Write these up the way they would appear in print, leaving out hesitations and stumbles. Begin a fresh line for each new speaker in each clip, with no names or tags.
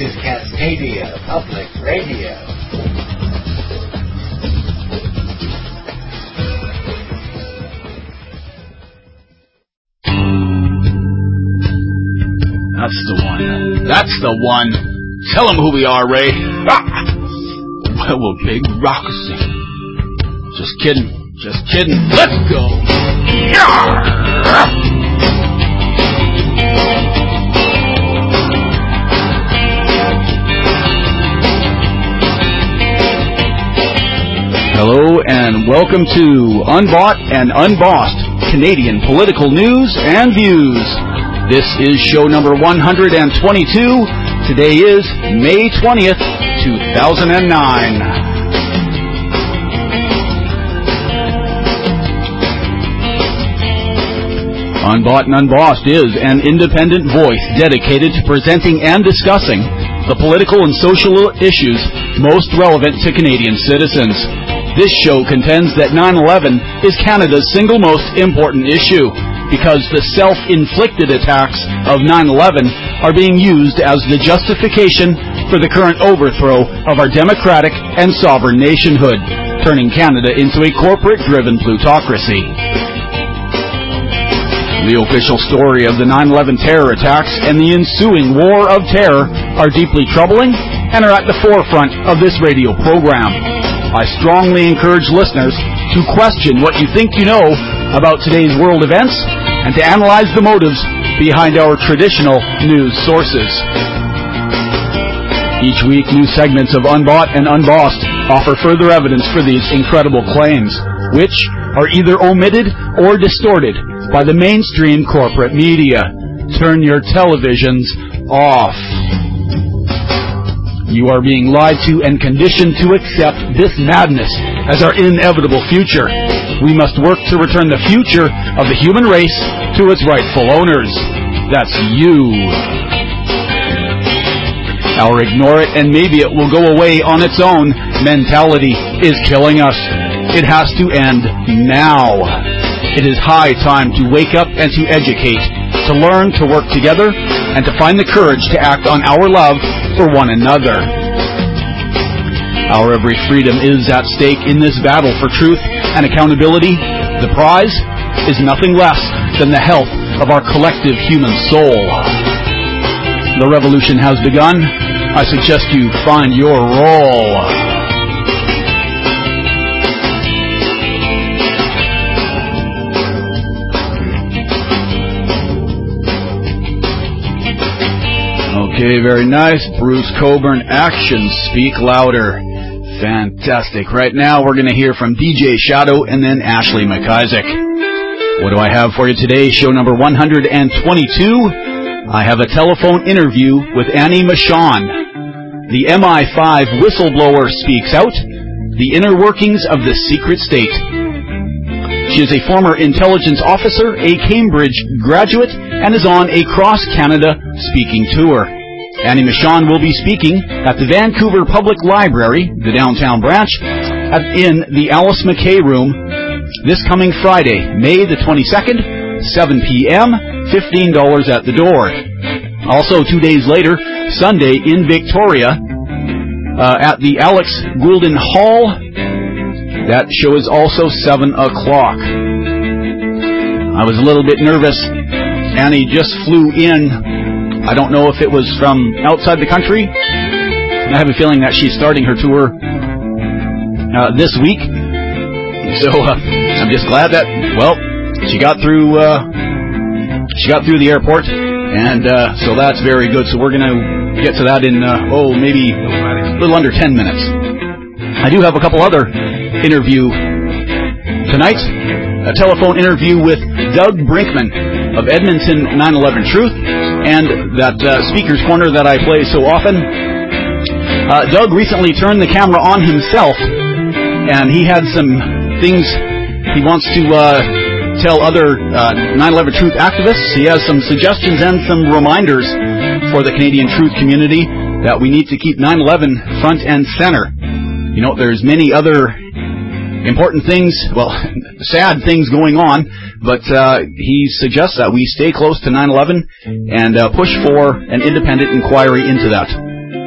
is Cascadia Public Radio.
That's the one. That's the one. Tell them who we are, Ray. Well, we're Big Rockasy. Just kidding. Just kidding. Let's go. Hello and welcome to Unbought and Unbossed, Canadian political news and views. This is show number 122. Today is May 20th, 2009. Unbought and Unbossed is an independent voice dedicated to presenting and discussing the political and social issues most relevant to Canadian citizens. This show contends that 9/11 is Canada's single most important issue because the self-inflicted attacks of 9/11 are being used as the justification for the current overthrow of our democratic and sovereign nationhood, turning Canada into a corporate-driven plutocracy. The official story of the 9/11 terror attacks and the ensuing war of terror are deeply troubling and are at the forefront of this radio program. I strongly encourage listeners to question what you think you know about today's world events and to analyze the motives behind our traditional news sources. Each week, new segments of Unbought and Unbossed offer further evidence for these incredible claims, which are either omitted or distorted by the mainstream corporate media. Turn your televisions off. You are being lied to and conditioned to accept this madness as our inevitable future. We must work to return the future of the human race to its rightful owners. That's you. Our ignore it and maybe it will go away on its own mentality is killing us. It has to end now. It is high time to wake up and to educate, to learn to work together, and to find the courage to act on our love for one another. Our every freedom is at stake in this battle for truth and accountability. The prize is nothing less than the health of our collective human soul. The revolution has begun. I suggest you find your role. Okay, very nice. Bruce Coburn, actions speak louder. Fantastic. Right now we're going to hear from DJ Shadow and then Ashley McIsaac. What do I have for you today? Show number 122. I have a telephone interview with Annie Machon. The MI5 whistleblower speaks out. The inner workings of the secret state. She is a former intelligence officer, a Cambridge graduate, and is on a cross-Canada speaking tour. Annie Machon will be speaking at the Vancouver Public Library, the downtown branch, in the Alice McKay Room this coming Friday, May the 22nd, 7 p.m., $15 at the door. Also, 2 days later, Sunday in Victoria, at the Alex Goulden Hall. That show is also 7 o'clock. I was a little bit nervous. Annie just flew in. I don't know if it was from outside the country. I have a feeling that she's starting her tour this week. So I'm just glad that, well, she got through the airport, and so that's very good. So we're going to get to that in maybe a little under 10 minutes. I do have a couple other interview tonight. A telephone interview with Doug Brinkman of Edmonton 9/11 Truth, and that Speaker's Corner that I play so often. Doug recently turned the camera on himself, and he had some things he wants to tell other 9/11 Truth activists. He has some suggestions and some reminders for the Canadian Truth community that we need to keep 9/11 front and center. You know, there's many other important things, well, sad things going on, but he suggests that we stay close to 9/11 and push for an independent inquiry into that.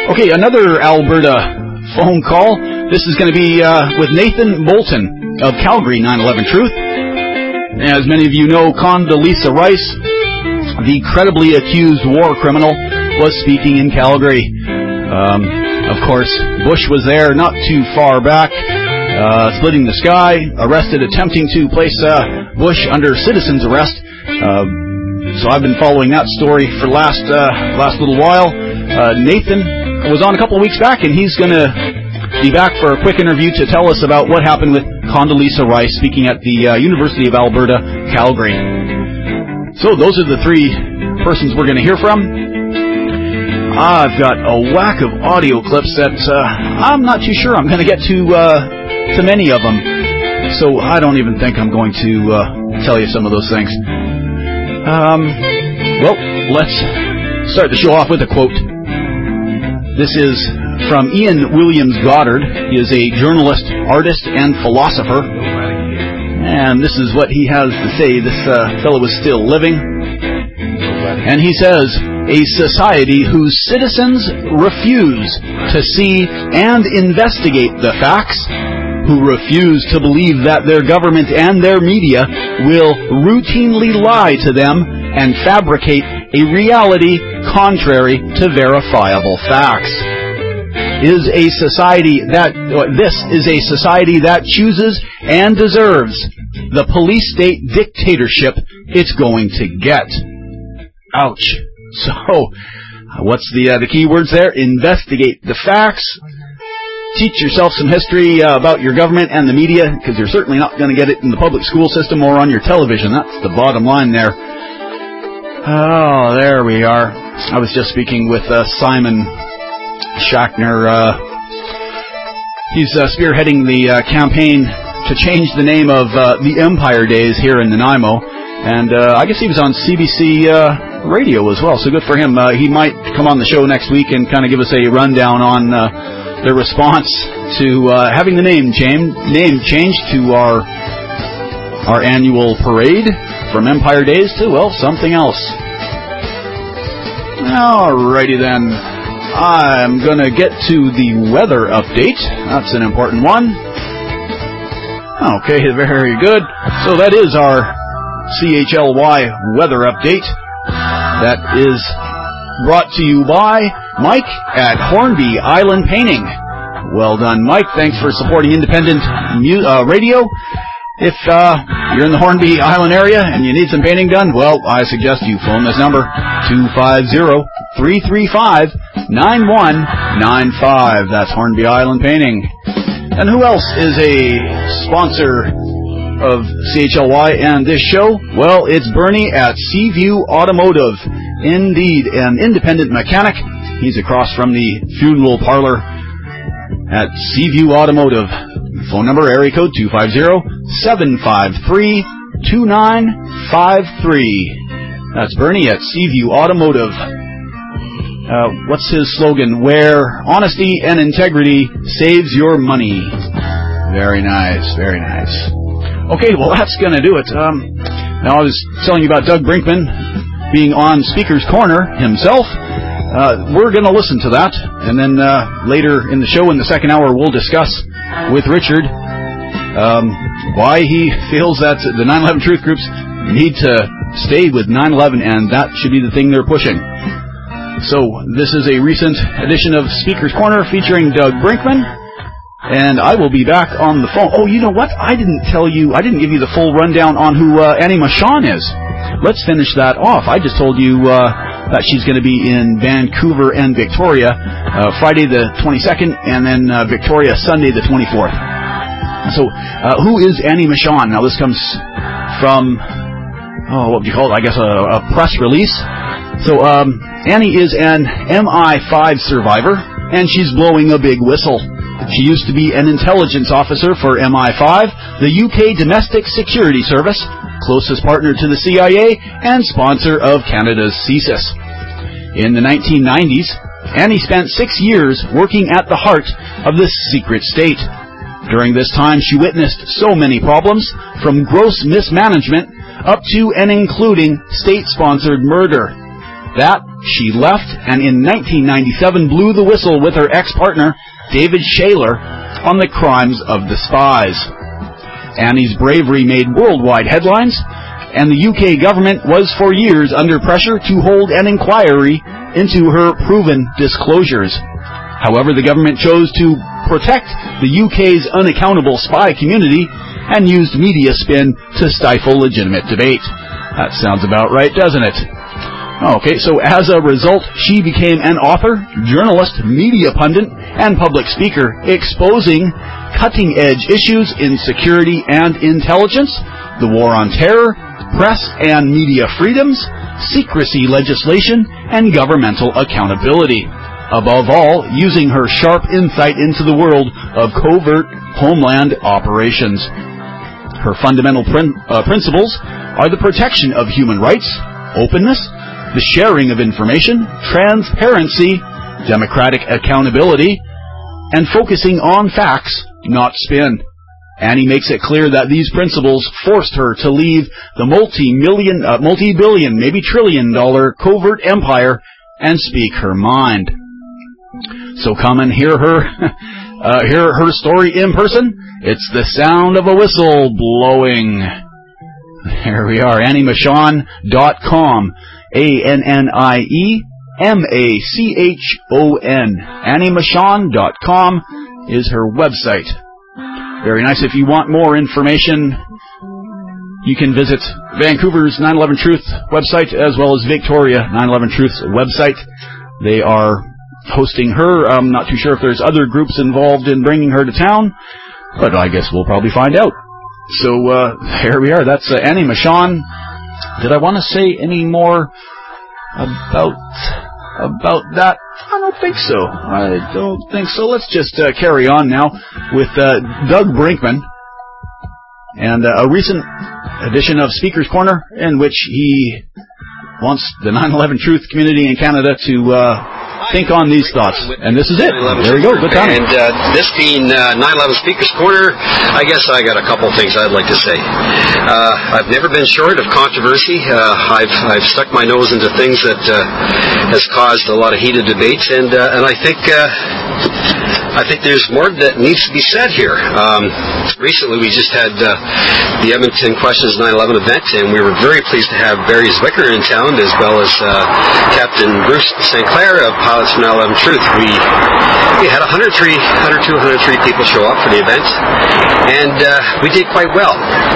Okay, another Alberta phone call. This is going to be with Nathan Moulton of Calgary 9/11 Truth. As many of you know, Condoleezza Rice, the credibly accused war criminal, was speaking in Calgary. Of course, Bush was there not too far back, splitting the sky, arrested attempting to place Bush under citizen's arrest. So I've been following that story for last little while. Nathan was on a couple of weeks back, and he's going to be back for a quick interview to tell us about what happened with Condoleezza Rice speaking at the University of Alberta, Calgary. So those are the three persons we're going to hear from. I've got a whack of audio clips that I'm not too sure I'm going to get to many of them. So I don't even think I'm going to tell you some of those things. Well, let's start the show off with a quote. This is from Ian Williams Goddard. He is a journalist, artist, and philosopher. And this is what he has to say. This fellow is still living. And he says, a society whose citizens refuse to see and investigate the facts, who refuse to believe that their government and their media will routinely lie to them and fabricate a reality contrary to verifiable facts. This is a society that chooses and deserves the police state dictatorship it's going to get. Ouch. So, what's the key words there? Investigate the facts. Teach yourself some history about your government and the media, because you're certainly not going to get it in the public school system or on your television. That's the bottom line there. Oh, there we are. I was just speaking with Simon Schachner. He's spearheading the campaign to change the name of the Empire Days here in Nanaimo. And I guess he was on CBC radio as well, so good for him. He might come on the show next week and kind of give us a rundown on the response to having the name changed to our annual parade from Empire Days to, well, something else. Alrighty then. I'm going to get to the weather update. That's an important one. Okay, very good. So that is our CHLY weather update. That is brought to you by Mike at Hornby Island Painting. Well done, Mike. Thanks for supporting independent radio. If you're in the Hornby Island area and you need some painting done, well, I suggest you phone this number, 250-335-9195. That's Hornby Island Painting. And who else is a sponsor of CHLY and this show? Well, it's Bernie at Seaview Automotive. Indeed, an independent mechanic. He's across from the funeral parlor at Seaview Automotive. Phone number, area code 250-753-2953. That's Bernie at Seaview Automotive. What's his slogan? Where honesty and integrity saves your money. Very nice, very nice. Okay, well, that's going to do it. Now, I was telling you about Doug Brinkman being on Speaker's Corner himself. We're going to listen to that, and then later in the show, in the second hour, we'll discuss with Richard why he feels that the 9/11 Truth Groups need to stay with 9/11, and that should be the thing they're pushing. So, this is a recent edition of Speaker's Corner featuring Doug Brinkman. And I will be back on the phone. Oh, you know what? I didn't give you the full rundown on who Annie Machon is. Let's finish that off. I just told you that she's going to be in Vancouver and Victoria Friday the 22nd, and then Victoria Sunday the 24th. So, who is Annie Machon? Now, this comes from, what would you call it? I guess a press release. So, Annie is an MI5 survivor, and she's blowing a big whistle. She used to be an intelligence officer for MI5, the UK Domestic Security Service, closest partner to the CIA, and sponsor of Canada's CSIS. In the 1990s, Annie spent 6 years working at the heart of this secret state. During this time, she witnessed so many problems, from gross mismanagement up to and including state-sponsored murder. that, she left and in 1997 blew the whistle with her ex-partner, David Shaler, on the crimes of the spies. Annie's bravery made worldwide headlines, and the UK government was for years under pressure to hold an inquiry into her proven disclosures. However, the government chose to protect the UK's unaccountable spy community and used media spin to stifle legitimate debate. That sounds about right, doesn't it? Okay, so as a result, she became an author, journalist, media pundit, and public speaker, exposing cutting-edge issues in security and intelligence, the war on terror, press and media freedoms, secrecy legislation, and governmental accountability. Above all, using her sharp insight into the world of covert homeland operations. Her fundamental principles are the protection of human rights, openness, the sharing of information, transparency, democratic accountability, and focusing on facts, not spin. Annie makes it clear that these principles forced her to leave the multi-billion, maybe trillion-dollar covert empire and speak her mind. So come and hear her story in person. It's the sound of a whistle blowing. Here we are, AnnieMachon.com. AnnieMachon. AnnieMachon.com is her website. Very nice. If you want more information, you can visit Vancouver's 9/11 Truth website as well as Victoria 9/11 Truth's website. They are hosting her. I'm not too sure if there's other groups involved in bringing her to town, but I guess we'll probably find out. So here we are. That's Annie Machon. Did I want to say any more about that? I don't think so. Let's just carry on now with Doug Brinkman and a recent edition of Speaker's Corner in which he wants the 9/11 Truth community in Canada to think on these thoughts. And this is it. There we go. Good timing.
And this being 9/11 Speaker's Corner, I guess I got a couple things I'd like to say. I've never been short of controversy. I've stuck my nose into things that has caused a lot of heated debates, and I think there's more that needs to be said here. Recently, we just had the Edmonton Questions 9/11 event, and we were very pleased to have Barry Zwicker in town, as well as Captain Bruce St. Clair of Pilots for 9/11 Truth. We had 103 people show up for the event, and we did quite well.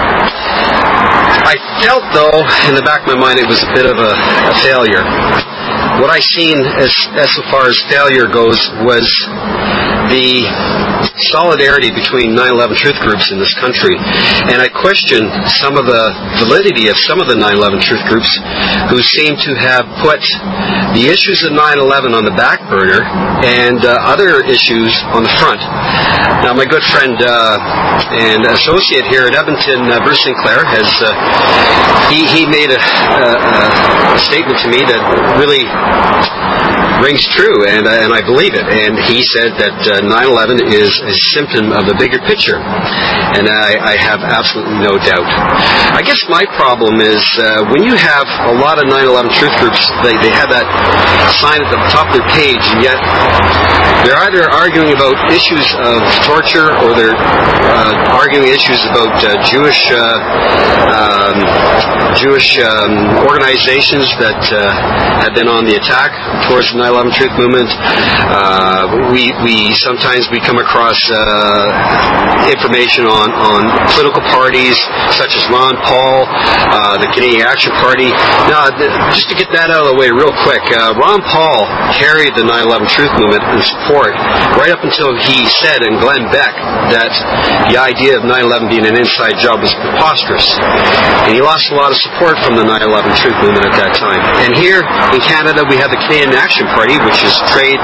I felt, though, in the back of my mind, it was a bit of a failure. What I seen as so far as failure goes was the solidarity between 9/11 Truth groups in this country, and I question some of the validity of some of the 9/11 Truth groups who seem to have put the issues of 9/11 on the back burner and other issues on the front. Now, my good friend and associate here at Edmonton, Bruce Sinclair, has he made a statement to me that really rings true, and I believe it. And he said that 9/11 is a symptom of the bigger picture, and I have absolutely no doubt. I guess my problem is when you have a lot of 9/11 Truth groups, they have that sign at the top of their page, and yet they're either arguing about issues of torture or they're arguing issues about Jewish organizations that have been on the attack towards the 9/11 Truth movement. We sometimes come across information on political parties such as Ron Paul, the Canadian Action Party. Now, just to get that out of the way real quick, Ron Paul carried the 9/11 Truth movement in support right up until he said in Glenn Beck that the idea of 9/11 being an inside job was preposterous. And he lost a lot of support from the 9/11 Truth movement at that time. And here in Canada, Canada, we have the Canadian Action Party, which is trade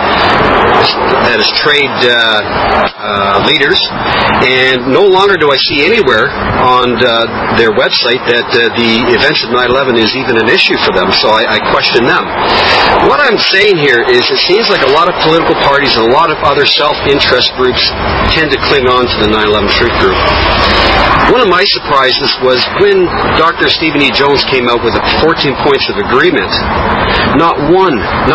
leaders, and no longer do I see anywhere on their website that the events of 9/11 is even an issue for them, so I question them. What I'm saying here is it seems like a lot of political parties and a lot of other self-interest groups tend to cling on to the 9/11 Truth Group. One of my surprises was when Dr. Stephen E. Jones came out with the 14 points of agreement, not one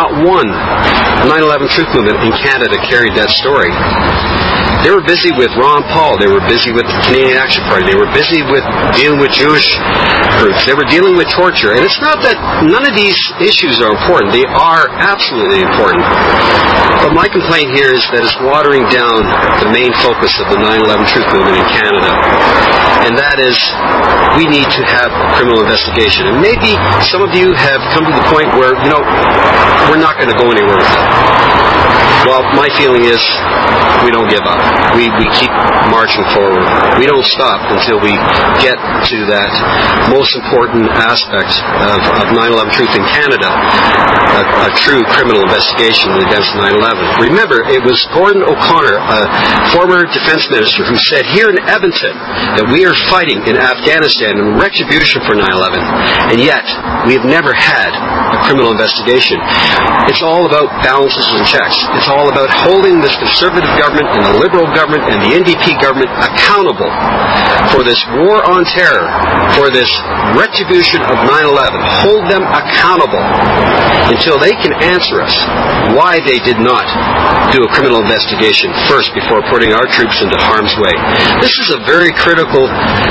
9/11 Truth Movement in Canada carried that story. They were busy with Ron Paul. They were busy with the Canadian Action Party. They were busy with dealing with Jewish groups. They were dealing with torture. And it's not that none of these issues are important. They are absolutely important. But my complaint here is that it's watering down the main focus of the 9/11 Truth Movement in Canada. And that is, we need to have a criminal investigation. And maybe some of you have come to the point where, we're not going to go anywhere with it. Well, my feeling is we don't give up. We keep marching forward. We don't stop until we get to that most important aspect of 9/11 Truth in Canada, a true criminal investigation against 9/11. Remember, it was Gordon O'Connor, a former defense minister, who said here in Edmonton that we are fighting in Afghanistan in retribution for 9/11, and yet we have never had a criminal investigation. It's all about balances and checks. It's all about holding this Conservative government and the Liberal government and the NDP government accountable for this war on terror, for this retribution of 9/11. Hold them accountable until they can answer us why they did not do a criminal investigation first before putting our troops into harm's way. This is a very critical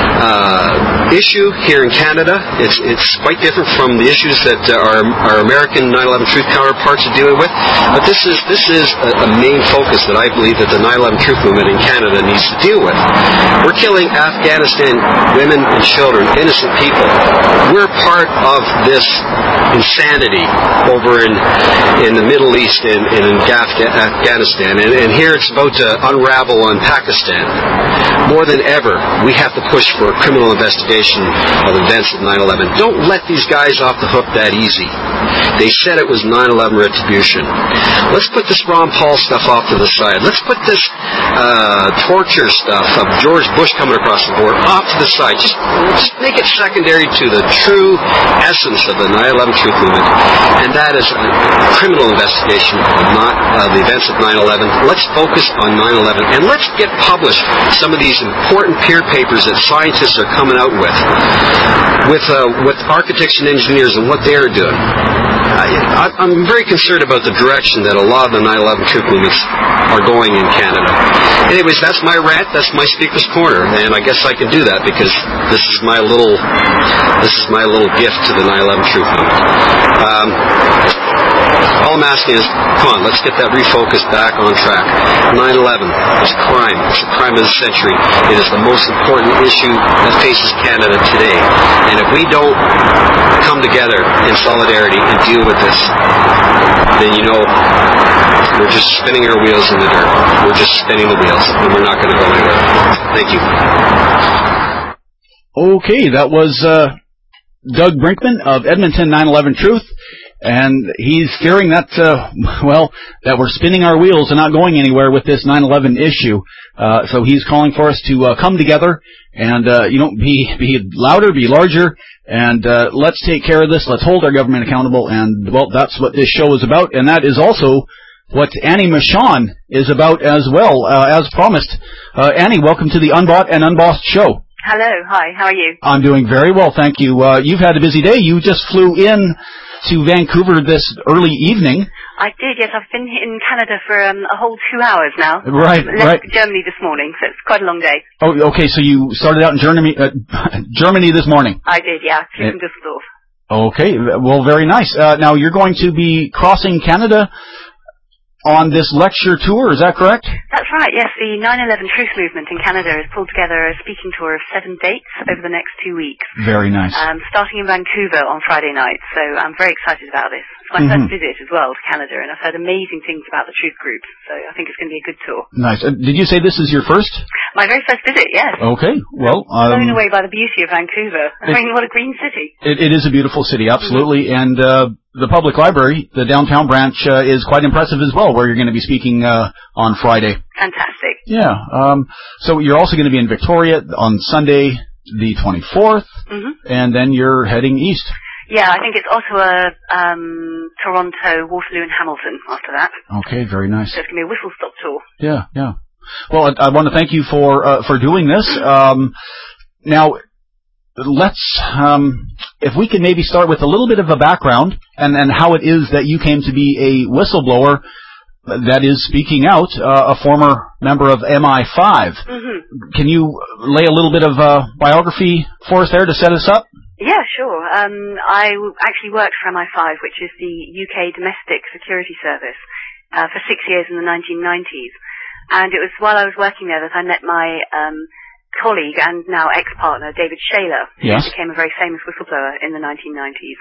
issue here in Canada. It's quite different from the issues that our American 9/11 Truth counterparts are dealing with, but this is a main focus that I believe that the 9/11 Truth Movement in Canada needs to deal with. We're killing Afghanistan women and children, innocent people. We're part of this insanity over in the Middle East and in Afghanistan, and here it's about to unravel on Pakistan. More than ever, we have to push for a criminal investigation of events of 9/11. Don't let these guys off the hook that easy. They said it was 9/11 retribution. Let's put this Ron Paul stuff off to the side. Let's put this torture stuff of George Bush coming across the board off to the side. Just make it secondary to the true essence of the 9/11 Truth Movement, and that is a criminal investigation of the events of 9/11. Let's focus on 9/11, and let's get published some of these important peer papers that scientists are coming out with architects and engineers and what they are doing. I'm very concerned about the direction that a lot of the 9/11 Truth Movements are going in Canada. Anyways, that's my rant. That's my speaker's corner, and I guess I can do that because this is my little gift to the 9/11 Truth Movement. All I'm asking is, come on, let's get that refocused back on track. 9/11 is a crime. It's a crime of the century. It is the most important issue that faces Canada today. And if we don't come together in solidarity and deal with this, then we're just spinning our wheels in the dirt. We're just spinning the wheels, and we're not going to go anywhere. Thank you.
Okay, that was Doug Brinkman of Edmonton 9/11 Truth. And he's fearing that, that we're spinning our wheels and not going anywhere with this 9/11 issue. So he's calling for us to come together and, be louder, be larger, and let's take care of this. Let's hold our government accountable. And, that's what this show is about. And that is also what Annie Michon is about as well, as promised. Annie, welcome to the Unbought and Unbossed show.
Hello. Hi. How are you?
I'm doing very well, thank you. You've had a busy day. You just flew in to Vancouver this early evening.
I did, yes. I've been in Canada for a whole 2 hours now.
Right,
left Germany this morning, so it's quite a long day.
Oh, okay. So you started out in Germany this morning.
I did, yeah. From Düsseldorf.
Okay. Well, very nice. Now you're going to be crossing Canada on this lecture tour, is that correct?
That's right, yes. The 9/11 Truth Movement in Canada has pulled together a speaking tour of 7 dates over the next 2 weeks.
Very nice.
Starting in Vancouver on Friday night, so I'm very excited about this. It's my first visit as well to Canada, and I've heard amazing things about the Truth Group, so I think it's going to be a good tour.
Nice. Did you say this is your first?
My very first visit, yes.
Okay, well...
blown away by the beauty of Vancouver. I mean, what a green city.
It is a beautiful city, absolutely, and the public library, the downtown branch, is quite impressive as well, where you're going to be speaking on Friday.
Fantastic.
Yeah. So you're also going to be in Victoria on Sunday, the 24th, and then you're heading east.
Yeah, I think it's Ottawa, Toronto, Waterloo, and Hamilton after that.
Okay, very nice.
So it's going to be a whistle-stop tour.
Yeah, yeah. Well, I want to thank you for doing this. Now, let's, if we can maybe start with a little bit of a background and how it is that you came to be a whistleblower, that is speaking out, a former member of MI5. Can you lay a little bit of biography for us there to set us up?
Yeah, sure. I actually worked for MI5, which is the UK Domestic Security Service, for 6 years in the 1990s. And it was while I was working there that I met my colleague and now ex-partner, David Shayler, who became a very famous whistleblower in the 1990s.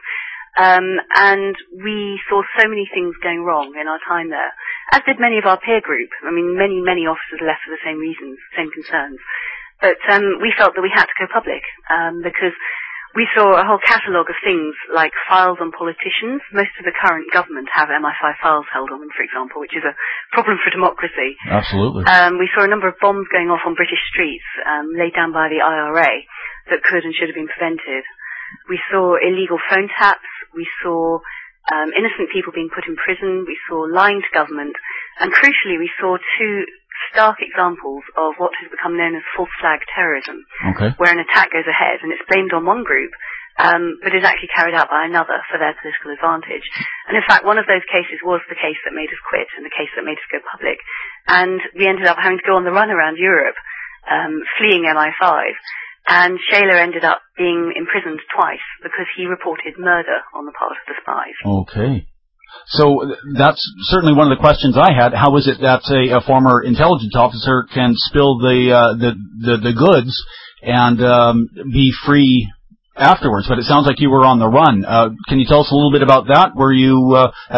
And we saw so many things going wrong in our time there, as did many of our peer group. I mean, many officers left for the same reasons, same concerns. But we felt that we had to go public, because we saw a whole catalogue of things like files on politicians. Most of the current government have MI5 files held on them, for example, which is a problem for democracy.
Absolutely.
We saw a number of bombs going off on British streets, laid down by the IRA, that could and should have been prevented. We saw illegal phone taps. We saw innocent people being put in prison. We saw lying to government. And crucially, we saw two stark examples of what has become known as false flag terrorism, where an attack goes ahead and it's blamed on one group, but is actually carried out by another for their political advantage. And in fact, one of those cases was the case that made us quit and the case that made us go public. And we ended up having to go on the run around Europe, fleeing MI5. And Shayler ended up being imprisoned twice because he reported murder on the part of the spies.
Okay. So that's certainly one of the questions I had. How is it that a former intelligence officer can spill the goods and be free afterwards? But it sounds like you were on the run. Can you tell us a little bit about that? Were you?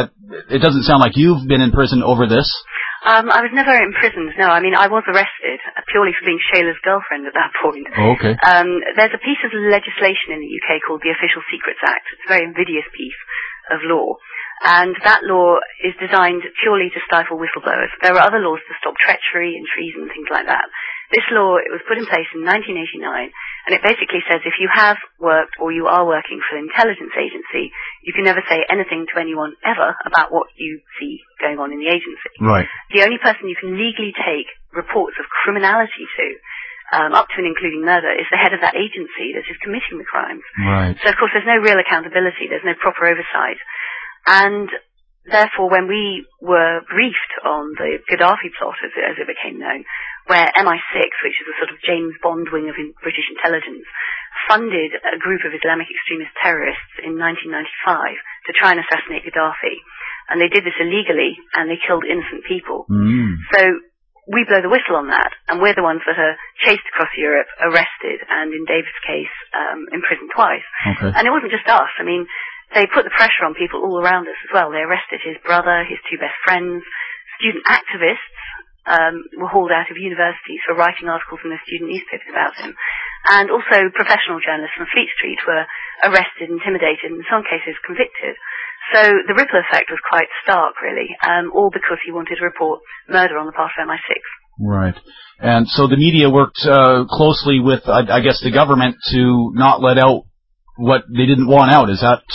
It doesn't sound like you've been in prison over this.
I was never imprisoned, no. I mean, I was arrested purely for being Shayler's girlfriend at that point.
Okay.
There's a piece of legislation in the UK called the Official Secrets Act. It's a very invidious piece of law. And that law is designed purely to stifle whistleblowers. There are other laws to stop treachery and treason and things like that. This law, it was put in place in 1989, and it basically says if you have worked or you are working for an intelligence agency, you can never say anything to anyone ever about what you see going on in the agency.
Right.
The only person you can legally take reports of criminality to, up to and including murder, is the head of that agency that is committing the crimes.
Right.
So, of course, there's no real accountability. There's no proper oversight. And therefore, when we were briefed on the Gaddafi plot, as it became known, where MI6, which is a sort of James Bond wing of British intelligence, funded a group of Islamic extremist terrorists in 1995 to try and assassinate Gaddafi. And they did this illegally, and they killed innocent people. So we blow the whistle on that, and we're the ones that are chased across Europe, arrested, and in David's case, imprisoned twice.
Okay.
And it wasn't just us. I mean, they put the pressure on people all around us as well. They arrested his brother, his two best friends. Student activists were hauled out of universities for writing articles in their student newspapers about him. And also professional journalists from Fleet Street were arrested, intimidated, and in some cases convicted. So the ripple effect was quite stark, really, all because he wanted to report murder on the part of MI6.
Right. And so the media worked closely with, I guess, the government to not let out what they didn't want out. Is that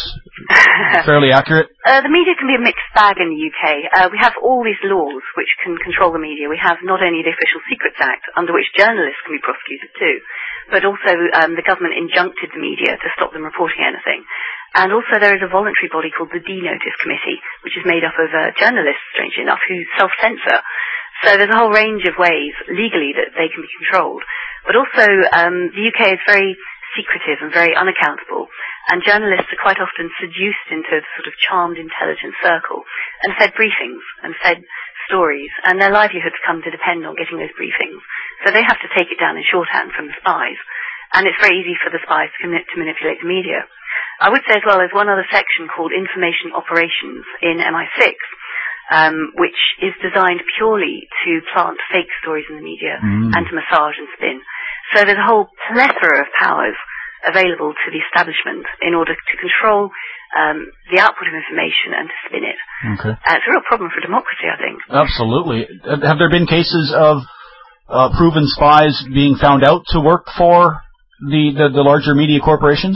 fairly accurate?
The media can be a mixed bag in the UK. We have all these laws which can control the media. We have not only the Official Secrets Act, under which journalists can be prosecuted too, but also the government injuncted the media to stop them reporting anything. And also there is a voluntary body called the D-Notice Committee, which is made up of journalists, strangely enough, who self-censor. So there's a whole range of ways legally that they can be controlled. But also the UK is very secretive and very unaccountable, and journalists are quite often seduced into a sort of charmed intelligence circle and fed briefings and fed stories, and their livelihoods come to depend on getting those briefings. So they have to take it down in shorthand from the spies, and it's very easy for the spies to manipulate the media. I would say as well, there's one other section called Information Operations in MI6, which is designed purely to plant fake stories in the media and to massage and spin. So there's a whole plethora of powers available to the establishment in order to control the output of information and to spin it.
Okay.
It's a real problem for democracy, I think.
Absolutely. Have there been cases of proven spies being found out to work for the larger media corporations?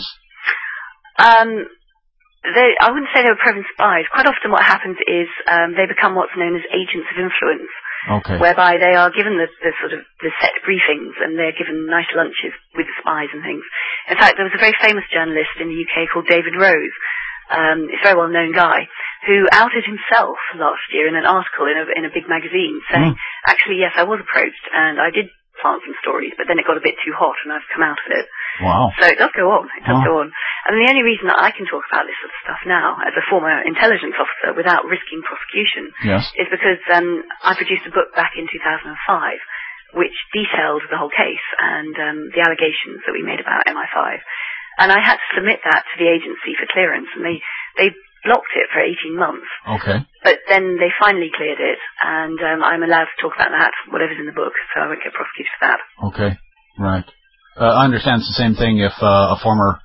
I wouldn't say they were proven spies. Quite often what happens is they become what's known as agents of influence.
Okay.
Whereby they are given the sort of the set briefings and they're given nice lunches with the spies and things. In fact, there was a very famous journalist in the UK called David Rose, a very well-known guy, who outed himself last year in an article in a big magazine saying, actually, yes, I was approached and I did plant some stories, but then it got a bit too hot and I've come out of it.
Wow.
So it does go on. It does go on. And the only reason that I can talk about this sort of stuff now, as a former intelligence officer, without risking prosecution, is because I produced a book back in 2005 which detailed the whole case and the allegations that we made about MI5. And I had to submit that to the agency for clearance, and they blocked it for 18 months.
Okay.
But then they finally cleared it, and I'm allowed to talk about that, whatever's in the book, so I won't get prosecuted for that.
Okay. Right. I understand it's the same thing if a former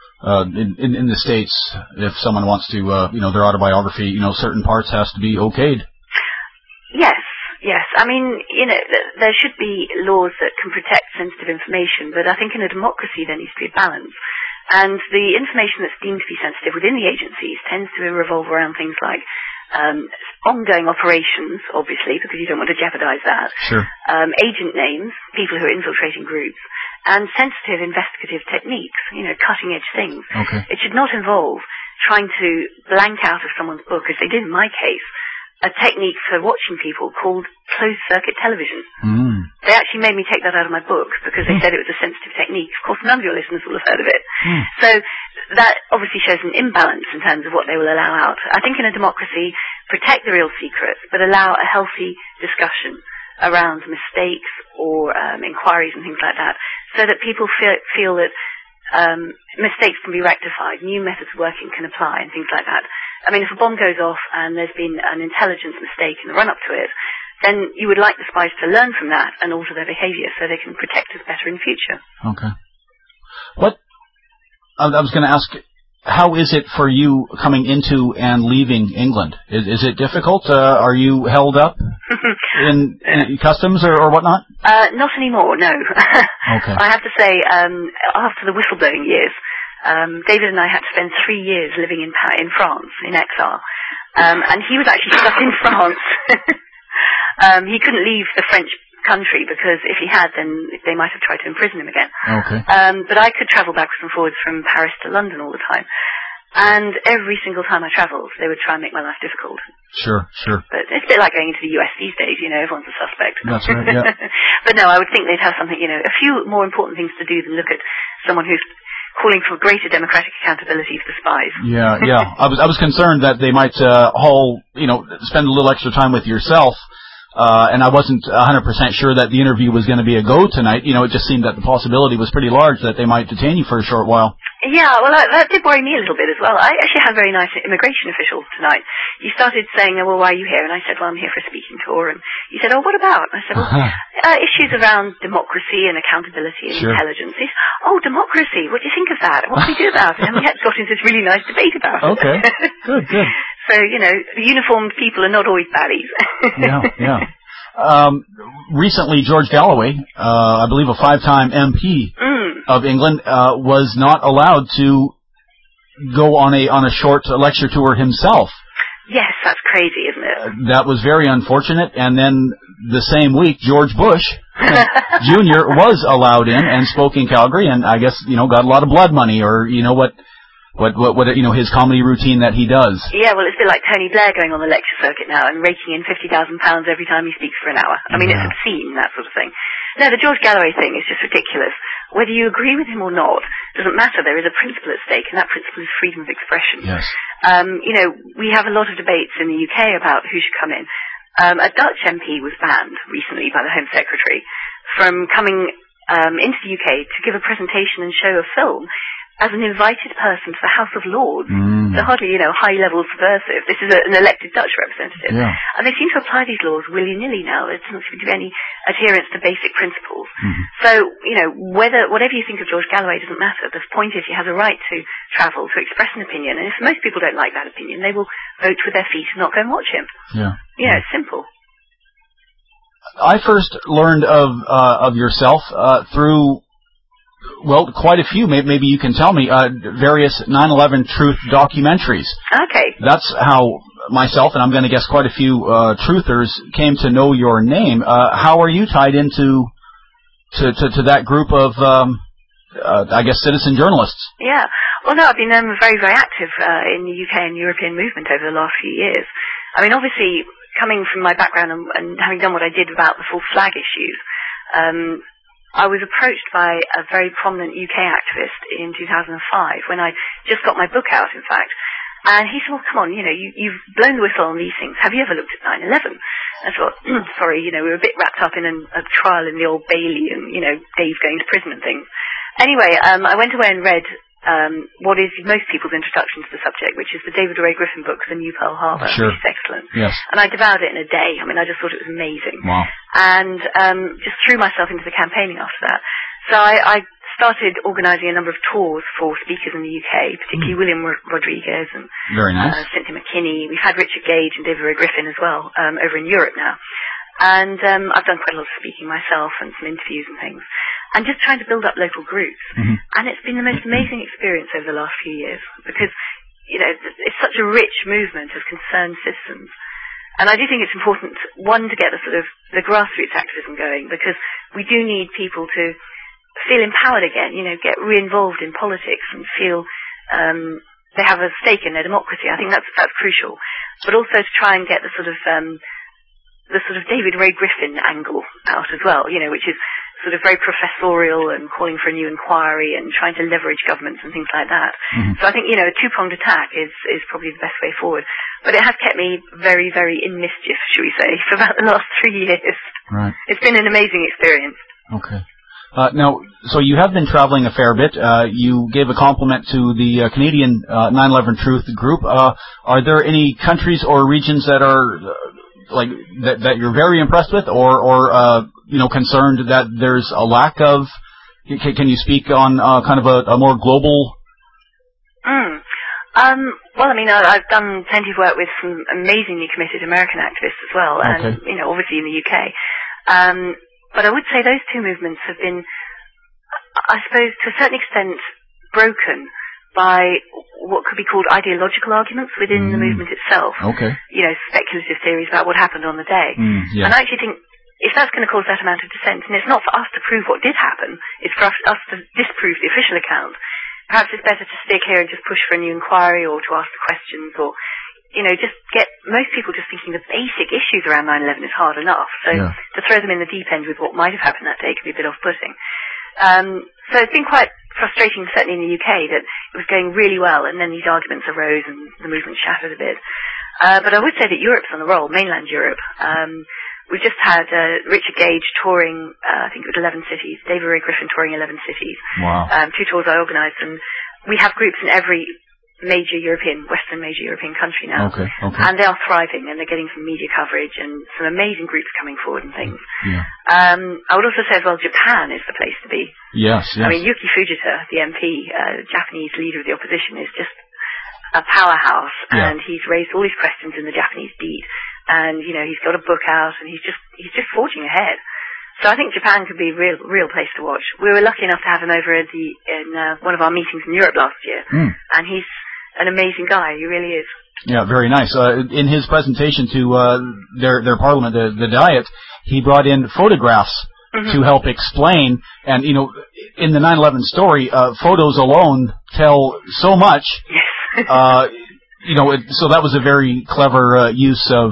in the States, if someone wants to, their autobiography, certain parts has to be okayed.
Yes. I mean, there should be laws that can protect sensitive information, but I think in a democracy there needs to be a balance. And the information that's deemed to be sensitive within the agencies tends to revolve around things like ongoing operations, obviously, because you don't want to jeopardize that.
Sure.
Agent names, people who are infiltrating groups, and sensitive investigative techniques, cutting-edge things.
Okay.
It should not involve trying to blank out of someone's book, as they did in my case, a technique for watching people called closed-circuit television. They actually made me take that out of my book because they said it was a sensitive technique. Of course, none of your listeners will have heard of it. So that obviously shows an imbalance in terms of what they will allow out. I think in a democracy, protect the real secrets, but allow a healthy discussion around mistakes or inquiries and things like that, so that people feel that mistakes can be rectified, new methods of working can apply, and things like that. I mean, if a bomb goes off and there's been an intelligence mistake in the run-up to it, then you would like the spies to learn from that and alter their behavior so they can protect us better in the future.
Okay. I was going to ask, how is it for you coming into and leaving England? Is it difficult? Are you held up in customs or whatnot?
Not anymore, no.
Okay.
I have to say, after the whistleblowing years, David and I had to spend 3 years living in France, in exile. And he was actually stuck in France. He couldn't leave the French country because if he had, then they might have tried to imprison him again.
Okay.
But I could travel backwards and forwards from Paris to London all the time. And every single time I travelled, they would try and make my life difficult.
Sure.
But it's a bit like going into the US these days, everyone's a suspect.
That's right, yeah.
But no, I would think they'd have something, a few more important things to do than look at someone who's calling for greater democratic accountability for the spies.
Yeah. I was concerned that they might spend a little extra time with yourself. And I wasn't 100% sure that the interview was going to be a go tonight. It just seemed that the possibility was pretty large that they might detain you for a short while.
Yeah, well, that did worry me a little bit as well. I actually had a very nice immigration official tonight. He started saying, well, why are you here? And I said, well, I'm here for a speaking tour. And he said, oh, what about? And I said, well, issues around democracy and accountability and intelligence. He said, oh, democracy, what do you think of that? What do we do about it? And we had got into this really nice debate about it.
Okay, good.
So, uniformed people are not always baddies.
Yeah. Recently, George Galloway, I believe a 5-time MP of England, was not allowed to go on a short lecture tour himself.
Yes, that's crazy, isn't it?
That was very unfortunate. And then the same week, George Bush Jr. was allowed in and spoke in Calgary, and I guess got a lot of blood money, or what his comedy routine that he does. Yeah, well, it's a bit like Tony Blair going on the lecture circuit now and raking in £50,000 every time he speaks for an hour. I mean, it's obscene, that sort of thing. No, the George Galloway thing is just ridiculous. Whether you agree with him or not, doesn't matter. There is a principle at stake, and that principle is freedom of expression. Yes.
We have a lot of debates in the UK about who should come in. A Dutch MP was banned recently by the Home Secretary from coming into the UK to give a presentation and show a film as an invited person to the House of Lords. So hardly, high-level subversive. This is an elected Dutch representative.
Yeah.
And they seem to apply these laws willy-nilly now. There doesn't seem to be any adherence to basic principles. So, whatever you think of George Galloway doesn't matter. The point is he has a right to travel, to express an opinion. And if most people don't like that opinion, they will vote with their feet and not go and watch him.
Yeah.
It's simple.
I first learned of yourself through, quite a few. Maybe you can tell me various 9/11 Truth documentaries.
Okay.
That's how myself, and I'm going to guess quite a few truthers, came to know your name. How are you tied into to that group of, I guess, citizen journalists?
Yeah. Well, no, I've been very, very active in the UK and European movement over the last few years. I mean, obviously, coming from my background and having done what I did about the false flag issues, I was approached by a very prominent UK activist in 2005 when I just got my book out, in fact. And he said, well, come on, you've blown the whistle on these things. Have you ever looked at 9/11? I thought, sorry, we were a bit wrapped up in a trial in the Old Bailey and, Dave going to prison and things. Anyway, I went away and read what is most people's introduction to the subject, which is the David Ray Griffin book, The New Pearl Harbor,
Sure.
which is excellent.
Yes.
And I devoured it in a day. I mean, I just thought it was amazing.
Wow.
And just threw myself into the campaigning after that. So I started organising a number of tours for speakers in the UK, particularly William Rodriguez and
Very nice.
Cynthia McKinney. We've had Richard Gage and David Ray Griffin as well over in Europe now. And I've done quite a lot of speaking myself and some interviews and things. And just trying to build up local groups. And it's been the most amazing experience over the last few years because, it's such a rich movement of concerned citizens. And I do think it's important, one, to get the grassroots activism going because we do need people to feel empowered again, get re-involved in politics and feel they have a stake in their democracy. I think that's crucial. But also to try and get the sort of David Ray Griffin angle out as well, which is sort of very professorial and calling for a new inquiry and trying to leverage governments and things like that. So I think, a two-pronged attack is probably the best way forward. But it has kept me very, very in mischief, should we say, for about the last 3 years.
Right.
It's been an amazing experience.
Okay. Now, so you have been traveling a fair bit. You gave a compliment to the Canadian 9/11 Truth group. Are there any countries or regions that are that you're very impressed with, or concerned that there's a lack of? Can you speak on kind of a more global?
Well, I mean, I've done plenty of work with some amazingly committed American activists as well, and obviously in the UK. But I would say those two movements have been, I suppose, to a certain extent, broken by what could be called ideological arguments within the movement itself.
Okay.
Speculative theories about what happened on the day.
Yeah.
And I actually think if that's going to cause that amount of dissent, and it's not for us to prove what did happen, it's for us to disprove the official account, perhaps it's better to stick here and just push for a new inquiry or to ask the questions or, just get most people just thinking the basic issues around 9/11 is hard enough. So to throw them in the deep end with what might have happened that day could be a bit off-putting. So it's been quite frustrating, certainly in the UK, that it was going really well and then these arguments arose and the movement shattered a bit. But I would say that Europe's on the roll, mainland Europe. We've just had Richard Gage touring, I think it was 11 cities, David Ray Griffin touring 11 cities.
Wow.
2 tours I organised, and we have groups in every Western major European country now.
Okay.
And they are thriving, and they're getting some media coverage and some amazing groups coming forward and things.
Yeah.
I would also say as well, Japan is the place to be.
Yes.
I mean, Yuki Fujita, the MP, Japanese leader of the opposition, is just a powerhouse, and he's raised all these questions in the Japanese beat, and he's got a book out, and he's just forging ahead. So I think Japan could be a real place to watch. We were lucky enough to have him over in one of our meetings in Europe last year, and he's an amazing guy. He really is.
Yeah, very nice. In his presentation to their parliament, the Diet, he brought in photographs to help explain. And in the 9/11 story, photos alone tell so much. So that was a very clever use of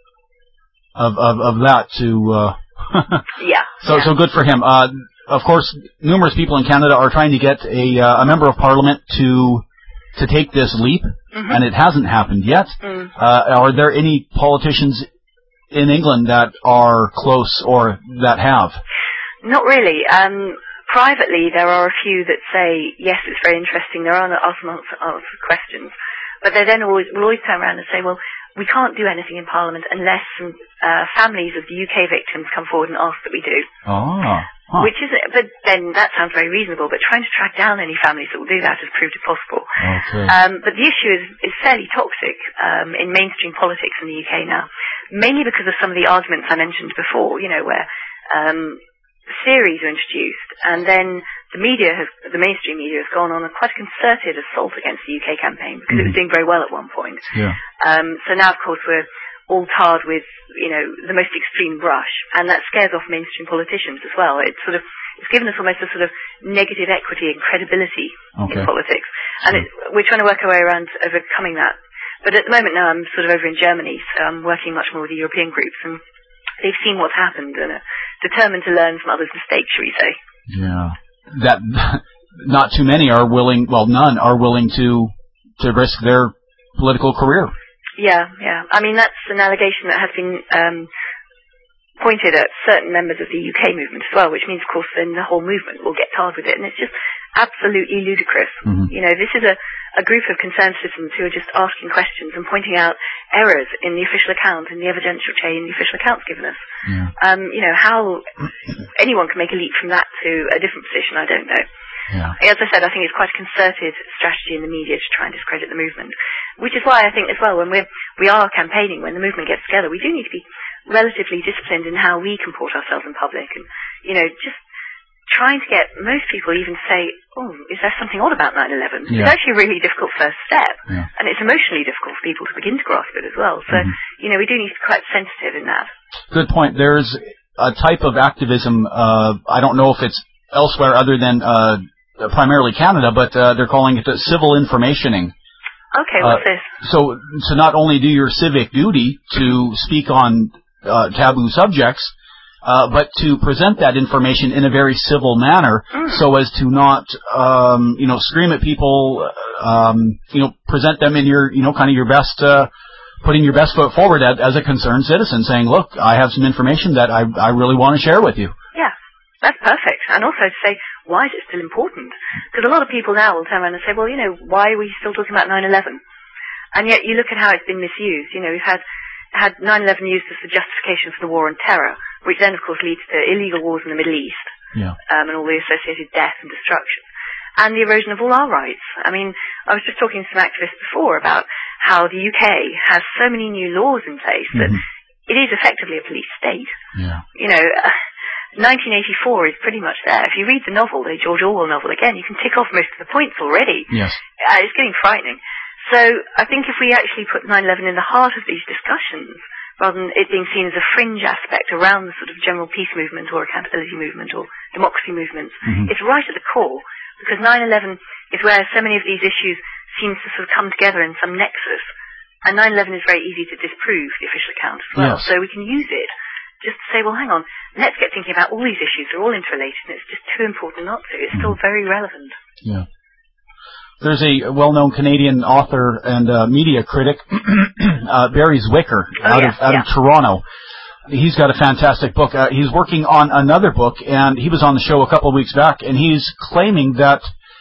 that to. So good for him. Of course, numerous people in Canada are trying to get a member of Parliament to take this leap, and it hasn't happened yet. Are there any politicians in England that are close or that have?
Not really. privately, there are a few that say, yes, it's very interesting, there are answered questions, but they then will always turn around and say, well, we can't do anything in Parliament unless some families of the UK victims come forward and ask that we do. Which is, but then that sounds very reasonable, but trying to track down any families that will do that has proved impossible.
Okay.
But the issue is fairly toxic in mainstream politics in the UK now, mainly because of some of the arguments I mentioned before, where series are introduced, and then the mainstream media has gone on quite a concerted assault against the UK campaign because it was doing very well at one point.
Yeah.
So now, of course, we're all tarred with, the most extreme brush, and that scares off mainstream politicians as well. It's given us almost a sort of negative equity and credibility in politics, and we're trying to work our way around overcoming that. But at the moment now, I'm sort of over in Germany, so I'm working much more with the European groups, and they've seen what's happened and are determined to learn from others' mistakes, shall we say.
Yeah. That not too many are willing, none are willing to risk their political career.
Yeah. I mean, that's an allegation that has been pointed at certain members of the UK movement as well, which means, of course, then the whole movement will get tarred with it, and it's just absolutely ludicrous.
Mm-hmm.
This is a group of concerned citizens who are just asking questions and pointing out errors in the official account, in the evidential chain the official account's given us.
Yeah.
How anyone can make a leap from that to a different position, I don't know.
Yeah.
As I said, I think it's quite a concerted strategy in the media to try and discredit the movement, which is why I think as well, when we are campaigning, when the movement gets together, we do need to be relatively disciplined in how we comport ourselves in public, and just trying to get most people even to say, oh, is there something odd about 9/11?
Yeah.
It's actually a really difficult first step,
yeah.
and it's emotionally difficult for people to begin to grasp it as well. So, we do need to be quite sensitive in that.
Good point. There's a type of activism, I don't know if it's elsewhere other than primarily Canada, but they're calling it civil informationing.
Okay, what's this?
So not only do your civic duty to speak on taboo subjects, but to present that information in a very civil manner, so as to not, scream at people, present them in your, kind of your best, putting your best foot forward as a concerned citizen, saying, look, I have some information that I really want to share with you.
Yeah, that's perfect. And also to say, why is it still important? Because a lot of people now will turn around and say, well, why are we still talking about 9/11? And yet you look at how it's been misused. We've had 9/11 used as the justification for the war on terror, which then, of course, leads to illegal wars in the Middle East, and all the associated death and destruction, and the erosion of all our rights. I mean, I was just talking to some activists before about how the UK has so many new laws in place that it is effectively a police state.
Yeah.
1984 is pretty much there. If you read the novel, the George Orwell novel, again, you can tick off most of the points already.
Yes.
It's getting frightening. So I think if we actually put 9/11 in the heart of these discussions, rather than it being seen as a fringe aspect around the sort of general peace movement or accountability movement or democracy movements, it's right at the core, because 9/11 is where so many of these issues seem to sort of come together in some nexus. And 9/11 is very easy to disprove, the official account as well.
Yes.
So we can use it just to say, well, hang on, let's get thinking about all these issues. They're all interrelated, and it's just too important not to. It's still very relevant.
Yeah. There's a well-known Canadian author and media critic, Barry Zwicker, out of Toronto. He's got a fantastic book. He's working on another book, and he was on the show a couple of weeks back, and he's claiming that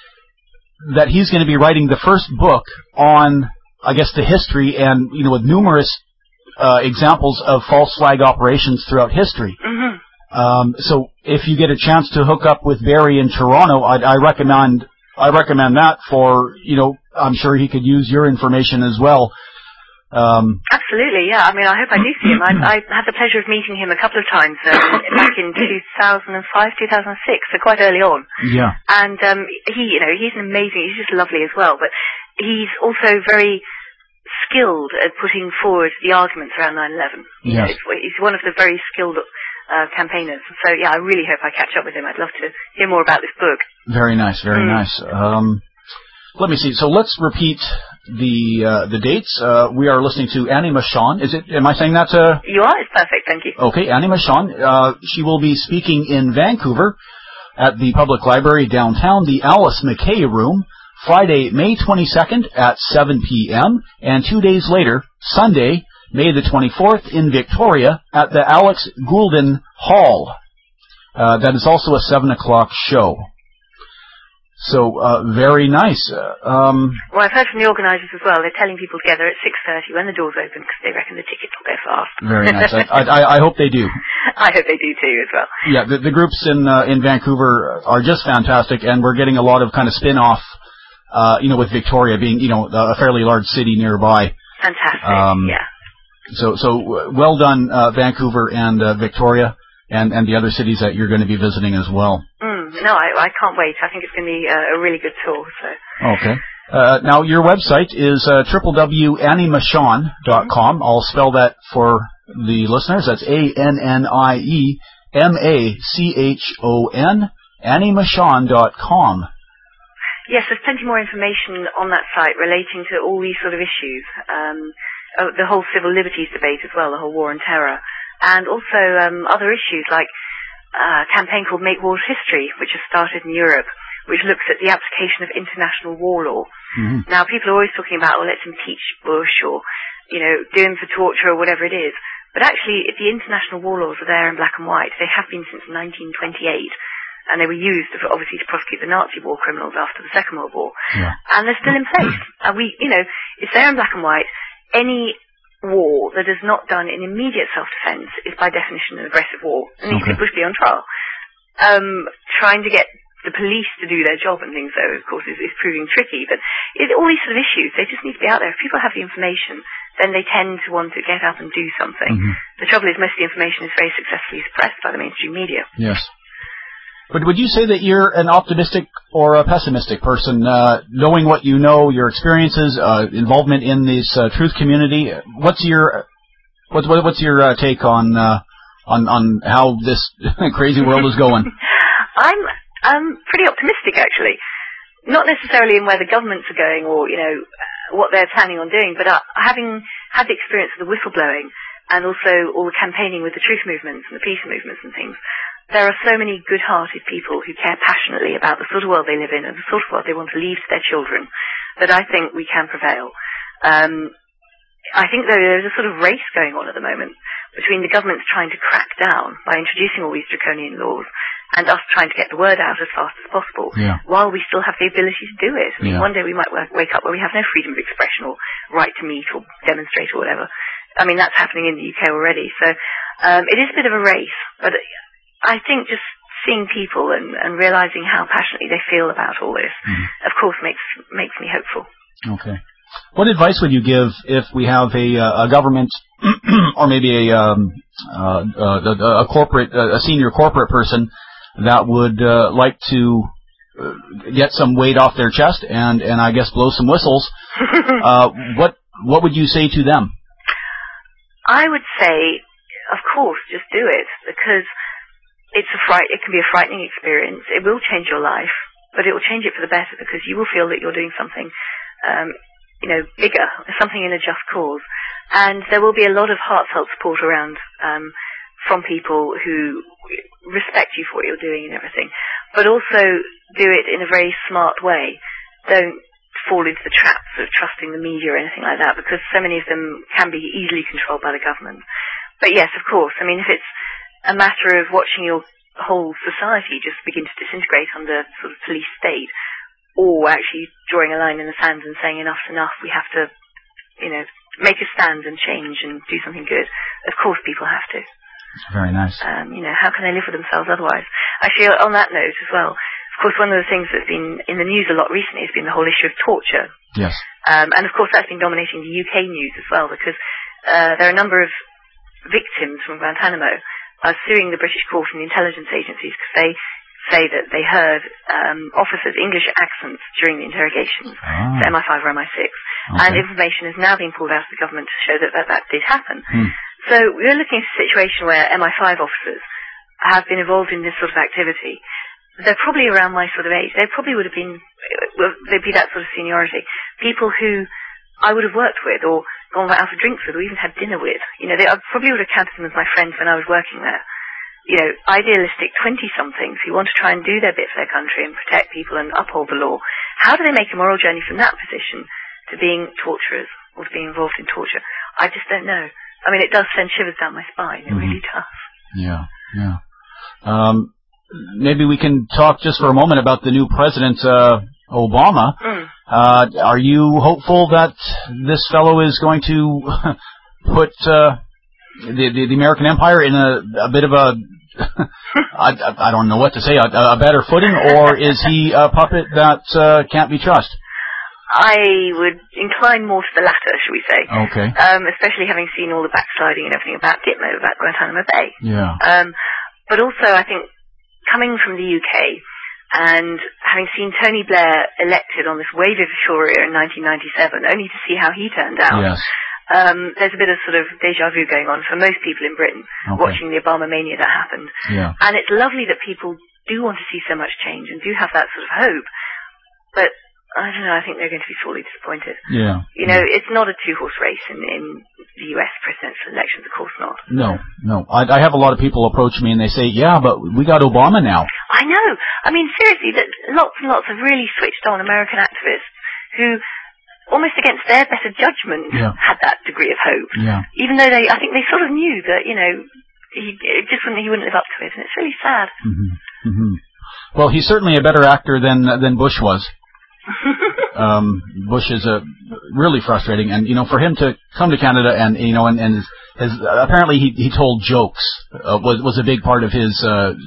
he's going to be writing the first book on, I guess, the history and, with numerous examples of false flag operations throughout history. So if you get a chance to hook up with Barry in Toronto, I recommend that for, I'm sure he could use your information as well.
Absolutely, yeah. I mean, I hope I do see him. I had the pleasure of meeting him a couple of times back in 2005, 2006, so quite early on.
Yeah.
And he's he's just lovely as well, but he's also very skilled at putting forward the arguments around 9/11.
Yes.
He's one of the very skilled campaigners. So, yeah, I really hope I catch up with him. I'd love to hear more about this book.
Very nice, very nice. Let me see. So let's repeat the dates. We are listening to Annie Machon. Am I saying that?
You are. It's perfect. Thank you.
Okay, Annie Machon. She will be speaking in Vancouver at the Public Library downtown, the Alice McKay Room, Friday, May 22nd at 7 p.m. and 2 days later, Sunday, May the 24th in Victoria at the Alex Goulden Hall. that is also a 7 o'clock show. So, very nice.
Well, I've heard from the organisers as well. They're telling people to gather at 6:30 when the doors open because they reckon the tickets will go fast.
Very nice. I hope they do.
I hope they do too as well.
Yeah, the groups in Vancouver are just fantastic, and we're getting a lot of kind of spin-off, with Victoria being, a fairly large city nearby.
Fantastic, yeah.
So well done, Vancouver and Victoria, and the other cities that you're going to be visiting as well.
No, I can't wait. I think it's going to be a really good tour. So.
Okay. Now, your website is www.anniemachon.com. I'll spell that for the listeners. That's ANNIEMACHON, Anniemachon.com.
Yes, there's plenty more information on that site relating to all these sort of issues. The whole civil liberties debate as well, the whole war on terror. And also other issues like a campaign called Make War History, which has started in Europe, which looks at the application of international war law. Mm-hmm. Now, people are always talking about, let's impeach Bush or, do him for torture or whatever it is. But actually, if the international war laws are there in black and white, they have been since 1928, and they were used, obviously, to prosecute the Nazi war criminals after the Second World War. Yeah. And they're still in place. And it's there in black and white. Any war that is not done in immediate self-defense is by definition an aggressive war and needs to push be on trial. Trying to get the police to do their job and things, though, of course, is proving tricky. But all these sort of issues, they just need to be out there. If people have the information, then they tend to want to get up and do something. Mm-hmm. The trouble is most of the information is very successfully suppressed by the mainstream media.
Yes. But would you say that you're an optimistic or a pessimistic person, knowing what you know, your experiences, involvement in this truth community? What's your take on how this crazy world is going?
I'm pretty optimistic, actually. Not necessarily in where the governments are going or what they're planning on doing, but having had the experience of the whistleblowing and also all the campaigning with the truth movements and the peace movements and things. There are so many good-hearted people who care passionately about the sort of world they live in and the sort of world they want to leave to their children that I think we can prevail. I think, though, there's a sort of race going on at the moment between the governments trying to crack down by introducing all these draconian laws and us trying to get the word out as fast as possible while we still have the ability to do it. I mean, one day we might wake up where we have no freedom of expression or right to meet or demonstrate or whatever. I mean, that's happening in the UK already. So it is a bit of a race, but I think just seeing people and realizing how passionately they feel about all this, of course, makes me hopeful.
Okay. What advice would you give if we have a government or maybe a senior corporate person that would like to get some weight off their chest and I guess blow some whistles? What would you say to them?
I would say, of course, just do it, because it can be a frightening experience. It will change your life, but it will change it for the better because you will feel that you're doing something, bigger, something in a just cause. And there will be a lot of heartfelt support around from people who respect you for what you're doing and everything, but also do it in a very smart way. Don't fall into the traps of trusting the media or anything like that, because so many of them can be easily controlled by the government. But yes, of course, I mean, if it's a matter of watching your whole society just begin to disintegrate under sort of police state, or actually drawing a line in the sand and saying enough's enough, we have to, make a stand and change and do something good. Of course people have to.
That's very nice.
How can they live with themselves otherwise? Actually, on that note as well, of course, one of the things that's been in the news a lot recently has been the whole issue of torture.
Yes.
And of course that's been dominating the UK news as well, because there are a number of victims from Guantanamo are suing the British court and the intelligence agencies because they say that they heard officers' English accents during the interrogations, so MI5 or MI6. Okay. And information is now being pulled out of the government to show that did happen. So we're looking at a situation where MI5 officers have been involved in this sort of activity. They're probably around my sort of age. They probably would have been, they'd be that sort of seniority. People who I would have worked with or gone out for drinks with or even had dinner with. I probably would have counted them as my friends when I was working there. Idealistic 20-somethings who want to try and do their bit for their country and protect people and uphold the law. How do they make a moral journey from that position to being torturers or to being involved in torture? I just don't know. I mean, it does send shivers down my spine. It really does.
Yeah. maybe we can talk just for a moment about the new president, Obama. Are you hopeful that this fellow is going to put the American empire in a bit of a I don't know what to say, a better footing, or is he a puppet that can't be trusted?
I would incline more to the latter, shall we say.
Okay.
Especially having seen all the backsliding and everything about Gitmo, about Guantanamo Bay.
Yeah.
But also, I think, coming from the UK and having seen Tony Blair elected on this wave of euphoria in 1997, only to see how he turned out.
Yes.
There's a bit of sort of deja vu going on for most people in Britain, watching the Obama mania that happened.
Yeah.
And it's lovely that people do want to see so much change and do have that sort of hope. But I don't know, I think they're going to be sorely disappointed.
Yeah.
You know, it's not a two-horse race in the US presidential elections, of course not.
No. I have a lot of people approach me and they say, yeah, but we got Obama now.
I know. I mean, seriously, that lots and lots of really switched-on American activists who, almost against their better judgment, had that degree of hope.
Yeah.
Even though I think they sort of knew that, you know, he wouldn't live up to it, and it's really sad.
Mm-hmm. Mm-hmm. Well, he's certainly a better actor than Bush was. Bush is really frustrating, and you know, for him to come to Canada and you know, and his apparently he told jokes was a big part of his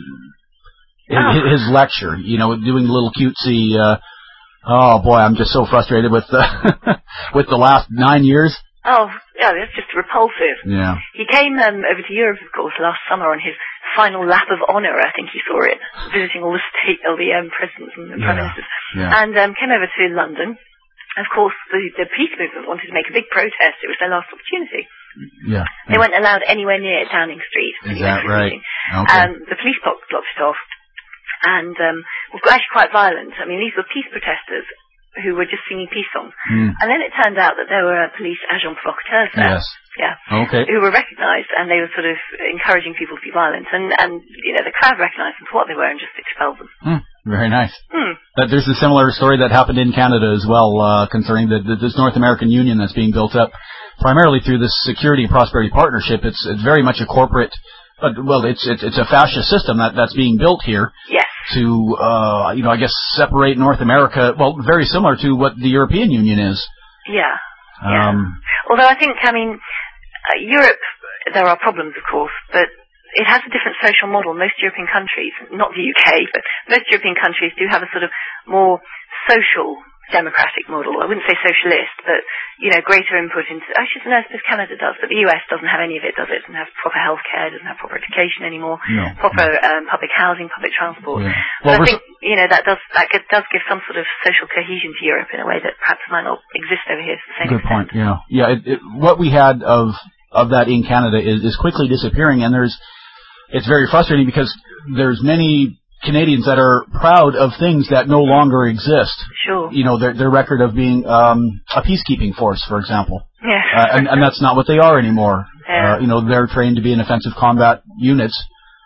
lecture. You know, doing little cutesy. Oh boy, I'm just so frustrated with with the last 9 years.
Oh, yeah, that's just repulsive.
Yeah.
He came over to Europe, of course, last summer on his final lap of honour, I think you saw it, visiting all the state LDM presidents and prime ministers.
Yeah.
And came over to London. Of course, the peace movement wanted to make a big protest. It was their last opportunity.
Yeah.
They weren't allowed anywhere near Downing Street.
Is that right? Okay.
The police blocked it off. And were actually quite violent. I mean, these were peace protesters who were just singing peace songs. And then it turned out that there were police agents provocateurs there.
Yes.
Yeah.
Okay.
Who were recognised, and they were sort of encouraging people to be violent. And you know, the crowd recognised them for what they were and just expelled them.
Very nice. There's a similar story that happened in Canada as well, concerning this North American Union that's being built up primarily through this Security and Prosperity Partnership. It's very much a corporate, it's a fascist system that's being built here.
Yes.
To you know, I guess separate North America. Well, very similar to what the European Union is.
Yeah. Although I think, I mean, Europe, there are problems, of course, but it has a different social model. Most European countries, not the UK, but most European countries do have a sort of more social democratic model. I wouldn't say socialist, but, you know, greater input into, I should know, I suppose Canada does, but the US doesn't have any of it, does it? It doesn't have proper healthcare, doesn't have proper education anymore, proper public housing, public transport.
Yeah.
Well, I think, you know, that does give some sort of social cohesion to Europe in a way that perhaps might not exist over here to the same
extent. Good point,
yeah.
Yeah, what we had of that in Canada is quickly disappearing, and it's very frustrating because there's many Canadians that are proud of things that no longer exist.
Sure.
You know, their record of being a peacekeeping force, for example.
Yes.
And that's not what they are anymore.
Yeah.
You know, they're trained to be in offensive combat units.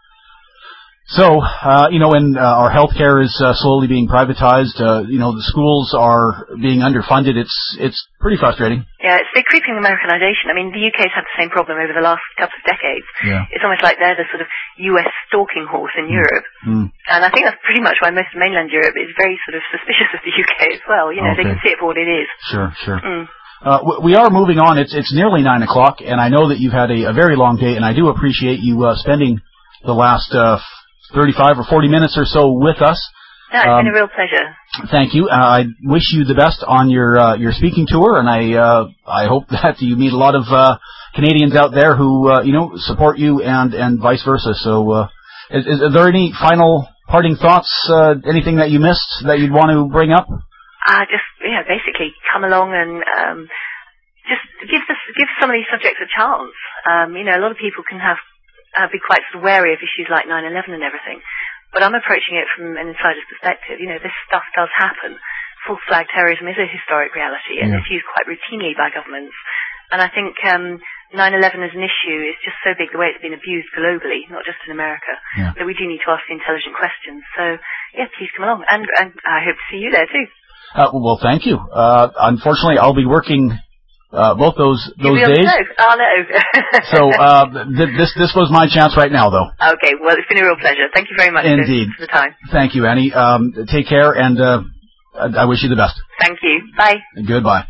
So, you know, when our healthcare is slowly being privatized, you know, the schools are being underfunded. It's pretty frustrating.
Yeah, it's the creeping Americanization. I mean, the UK's had the same problem over the last couple of decades.
Yeah.
It's almost like they're the sort of US stalking horse in Europe. And I think that's pretty much why most of mainland Europe is very sort of suspicious of the UK as well. You know, they can see it for what it is.
Sure. We are moving on. It's nearly 9 o'clock, and I know that you've had a very long day, and I do appreciate you spending the last 35 or 40 minutes or so with us.
No, it's been a real pleasure.
Thank you. I wish you the best on your speaking tour, and I hope that you meet a lot of Canadians out there who you know, support you and vice versa. So, is there any final parting thoughts? Anything that you missed that you'd want to bring up?
Just basically come along and just give some of these subjects a chance. You know, a lot of people can be quite sort of wary of issues like 9/11 and everything. But I'm approaching it from an insider's perspective. You know, this stuff does happen. False flag terrorism is a historic reality, and it's used quite routinely by governments. And I think 9/11 as an issue is just so big, the way it's been abused globally, not just in America, that we do need to ask the intelligent questions. So, yeah, please come along. And I hope to see you there too.
Well, thank you. Unfortunately, I'll be working both those days.
Oh, no.
So this was my chance right now, though.
Okay, well, it's been a real pleasure. Thank you very much
Indeed.
for the time.
Thank you, Annie. Take care, and I wish you the best.
Thank you. Bye.
Goodbye.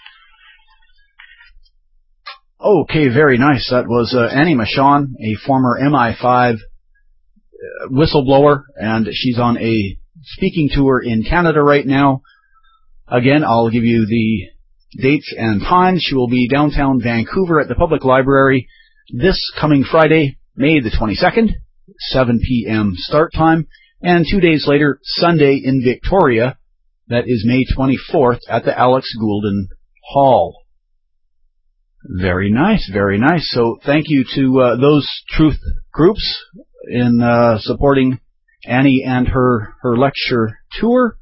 Okay, very nice. That was Annie Machon, a former MI5 whistleblower, and she's on a speaking tour in Canada right now. Again, I'll give you the dates and times. She will be downtown Vancouver at the Public Library this coming Friday, May the 22nd, 7 p.m. start time, and 2 days later, Sunday in Victoria, that is May 24th at the Alex Goulden Hall. Very nice, very nice. So thank you to those truth groups in supporting Annie and her lecture tour.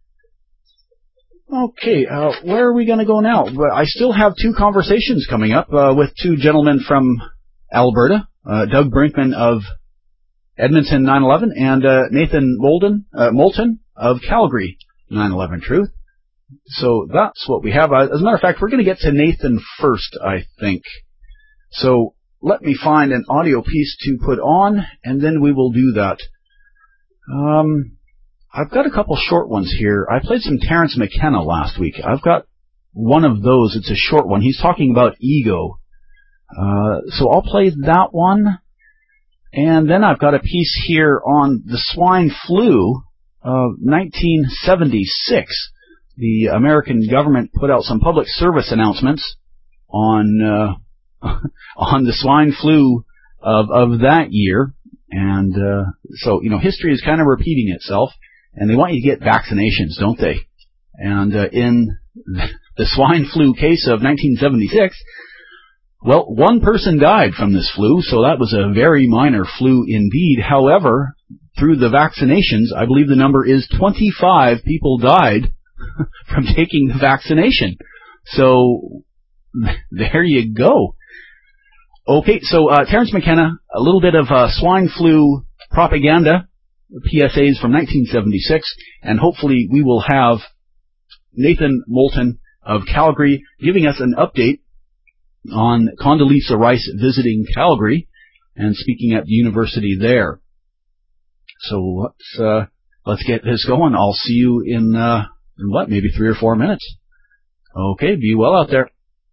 Okay, where are we going to go now? I still have two conversations coming up with two gentlemen from Alberta, Doug Brinkman of Edmonton 9/11 and Nathan Moulton of Calgary 9/11 Truth. So that's what we have. As a matter of fact, we're going to get to Nathan first, I think. So let me find an audio piece to put on, and then we will do that. I've got a couple short ones here. I played some Terence McKenna last week. I've got one of those. It's a short one. He's talking about ego. So I'll play that one. And then I've got a piece here on the swine flu of 1976. The American government put out some public service announcements on the swine flu of that year. And so, history is kind of repeating itself. And they want you to get vaccinations, don't they? And in the swine flu case of 1976, well, one person died from this flu, so that was a very minor flu indeed. However, through the vaccinations, I believe the number is 25 people died from taking the vaccination. So there you go. Okay, so Terence McKenna, a little bit of swine flu propaganda, PSAs from 1976, and hopefully we will have Nathan Moulton of Calgary giving us an update on Condoleezza Rice visiting Calgary and speaking at the university there. So let's get this going. I'll see you in maybe 3 or 4 minutes. Okay, be well out there.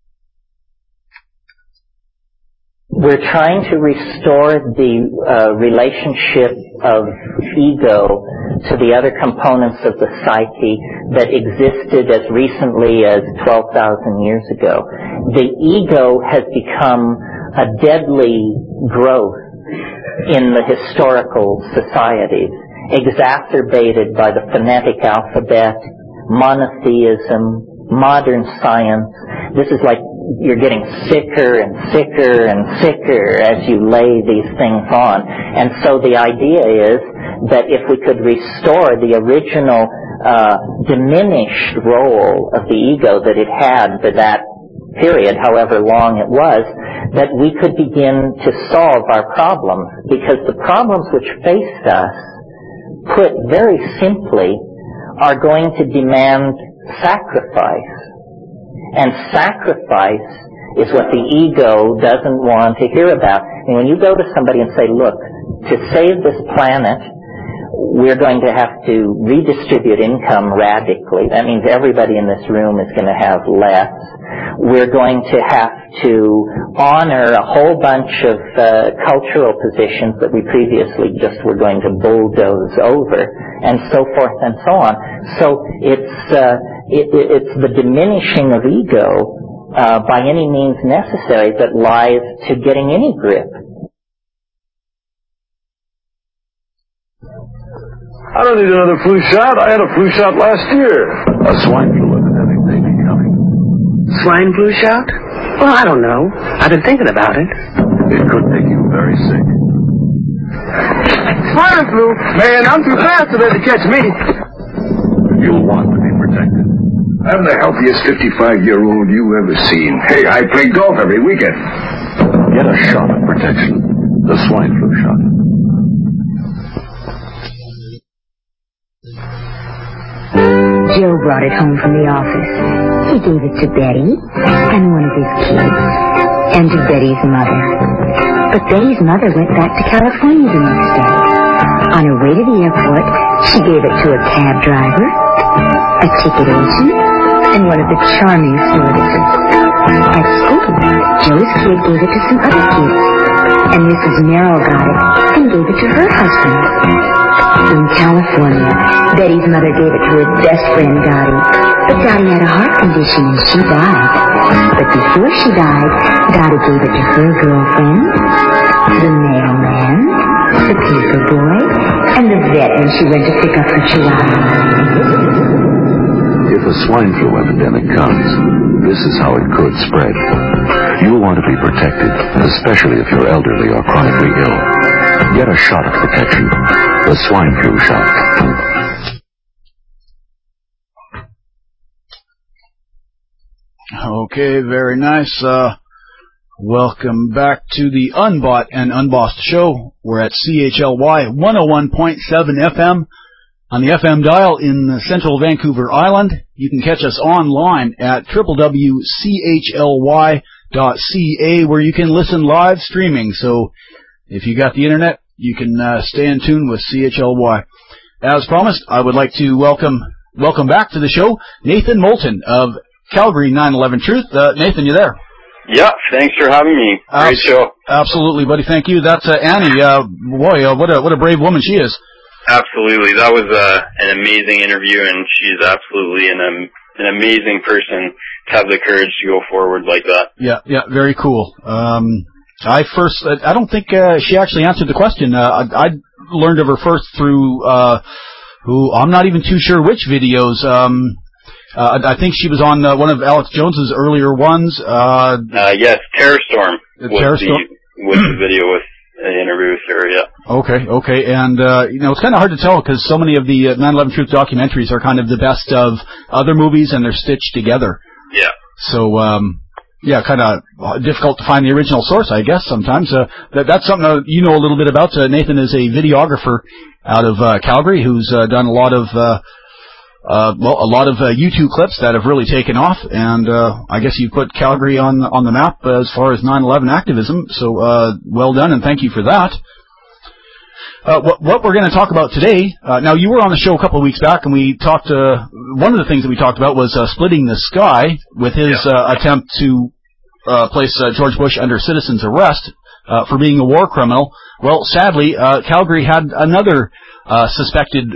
We're trying to restore the relationship of ego to the other components of the psyche that existed as recently as 12,000 years ago. The ego has become a deadly growth in the historical societies, exacerbated by the phonetic alphabet, monotheism, modern science. This is like you're getting sicker and sicker and sicker as you lay these things on. And so the idea is that if we could restore the original diminished role of the ego that it had for that period, however long it was, that we could begin to solve our problems. Because the problems which faced us, put very simply, are going to demand sacrifice. And sacrifice is what the ego doesn't want to hear about. And when you go to somebody and say, look, to save this planet, we're going to have to redistribute income radically. That means everybody in this room is going to have less. We're going to have to honor a whole bunch of cultural positions that we previously just were going to bulldoze over, and so forth and so on. So it's the diminishing of ego by any means necessary that lies to getting any grip.
I don't need another flu shot. I had a flu shot last year.
A swine flu epidemic may be coming.
Swine flu shot? Well, I don't know. I've been thinking about it.
It could make you very sick.
Swine flu? Man, I'm too fast for them to catch me.
You'll want to be protected.
I'm the healthiest 55-year-old you ever seen. Hey, I play golf every weekend.
Get a shot of protection. The swine flu shot.
Joe brought it home from the office. he gave it to Betty and one of his kids and to Betty's mother. But Betty's mother went back to California the next day. On her way to the airport, she gave it to a cab driver, a ticket agent, and one of the charming stewardesses. At school, Joe's kid gave it to some other kids, and Mrs. Merrill got it and gave it to her husband. In California, Betty's mother gave it to her best friend, Dottie. But Dottie had a heart condition and she died. But before she died, Dottie gave it to her girlfriend, the mailman, the paper boy, and the vet when she went to pick up her chihuahua.
If a swine flu epidemic comes, this is how it could spread. You'll want to be protected, especially if you're elderly or chronically ill. Get a shot of protection, the swine flu shot.
Okay, very nice. Welcome back to the Unbought and Unbossed show. We're at CHLY 101.7 FM on the FM dial in central Vancouver Island. You can catch us online at www.chly.ca, where you can listen live streaming. So if you got the internet, you can stay in tune with CHLY. As promised, I would like to welcome back to the show Nathan Moulton of Calgary 9/11 Truth. Nathan, you there?
Yeah, thanks for having me. Great show.
Absolutely, buddy. Thank you. That's Annie. What a brave woman she is.
Absolutely. That was an amazing interview, and she's absolutely an amazing person to have the courage to go forward like that.
Yeah, very cool. I don't think she actually answered the question. I learned of her first through who I'm not even too sure which videos. I think she was on one of Alex Jones's earlier ones.
Yes, Terror Storm was the video with an interview with her, yeah.
Okay. And, it's kind of hard to tell because so many of the 9/11 Truth documentaries are kind of the best of other movies and they're stitched together.
Yeah.
So, kind of difficult to find the original source, I guess, sometimes. That's something that you know a little bit about. Nathan is a videographer out of Calgary who's done a lot of YouTube clips that have really taken off, and I guess you put Calgary on the map as far as 9/11 activism. So well done, and thank you for that. What we're going to talk about today. Now, you were on the show a couple of weeks back, and we talked. One of the things that we talked about was Splitting the Sky with his attempt to place George Bush under citizen's arrest for being a war criminal. Well, sadly, Calgary had another suspected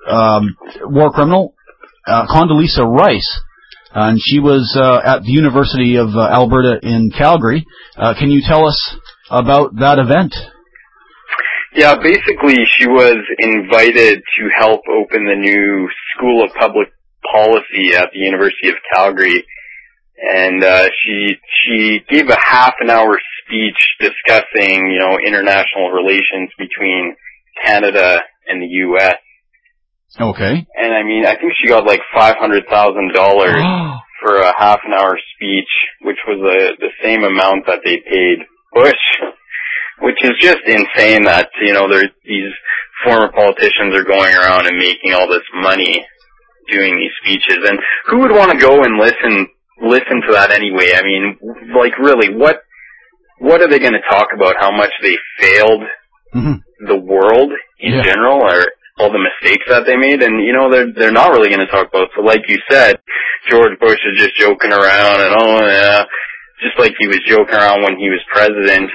war criminal. Condoleezza Rice, and she was at the University of Alberta in Calgary. Can you tell us about that event?
Yeah, basically she was invited to help open the new School of Public Policy at the University of Calgary, and she gave a half-an-hour speech discussing, international relations between Canada and the U.S.
Okay.
And I think she got like $500,000 for a half-an-hour speech, which was the same amount that they paid Bush, which is just insane that, these former politicians are going around and making all this money doing these speeches. And who would want to go and listen to that anyway? Really, what are they going to talk about? How much they failed the world in general, or all the mistakes that they made, and they're not really going to talk about. So like you said, George Bush is just joking around, and just like he was joking around when he was president,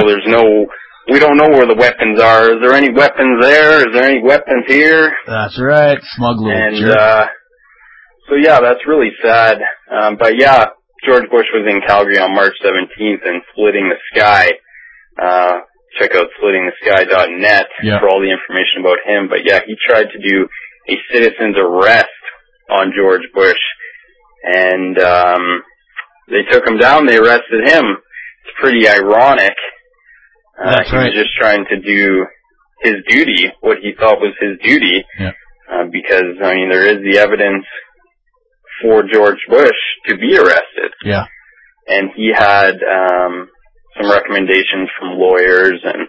we don't know where the weapons are. Is there any weapons there? Is there any weapons here?
That's right, smuggled.
And so that's really sad. But George Bush was in Calgary on March 17th and Splitting the Sky. Check out splittingthesky.net for all the information about him. But he tried to do a citizen's arrest on George Bush, and they took him down. They arrested him. It's pretty ironic.
That's right.
He was just trying to do his duty, what he thought was his duty, because there is the evidence for George Bush to be arrested.
Yeah,
and he had some recommendations from lawyers, and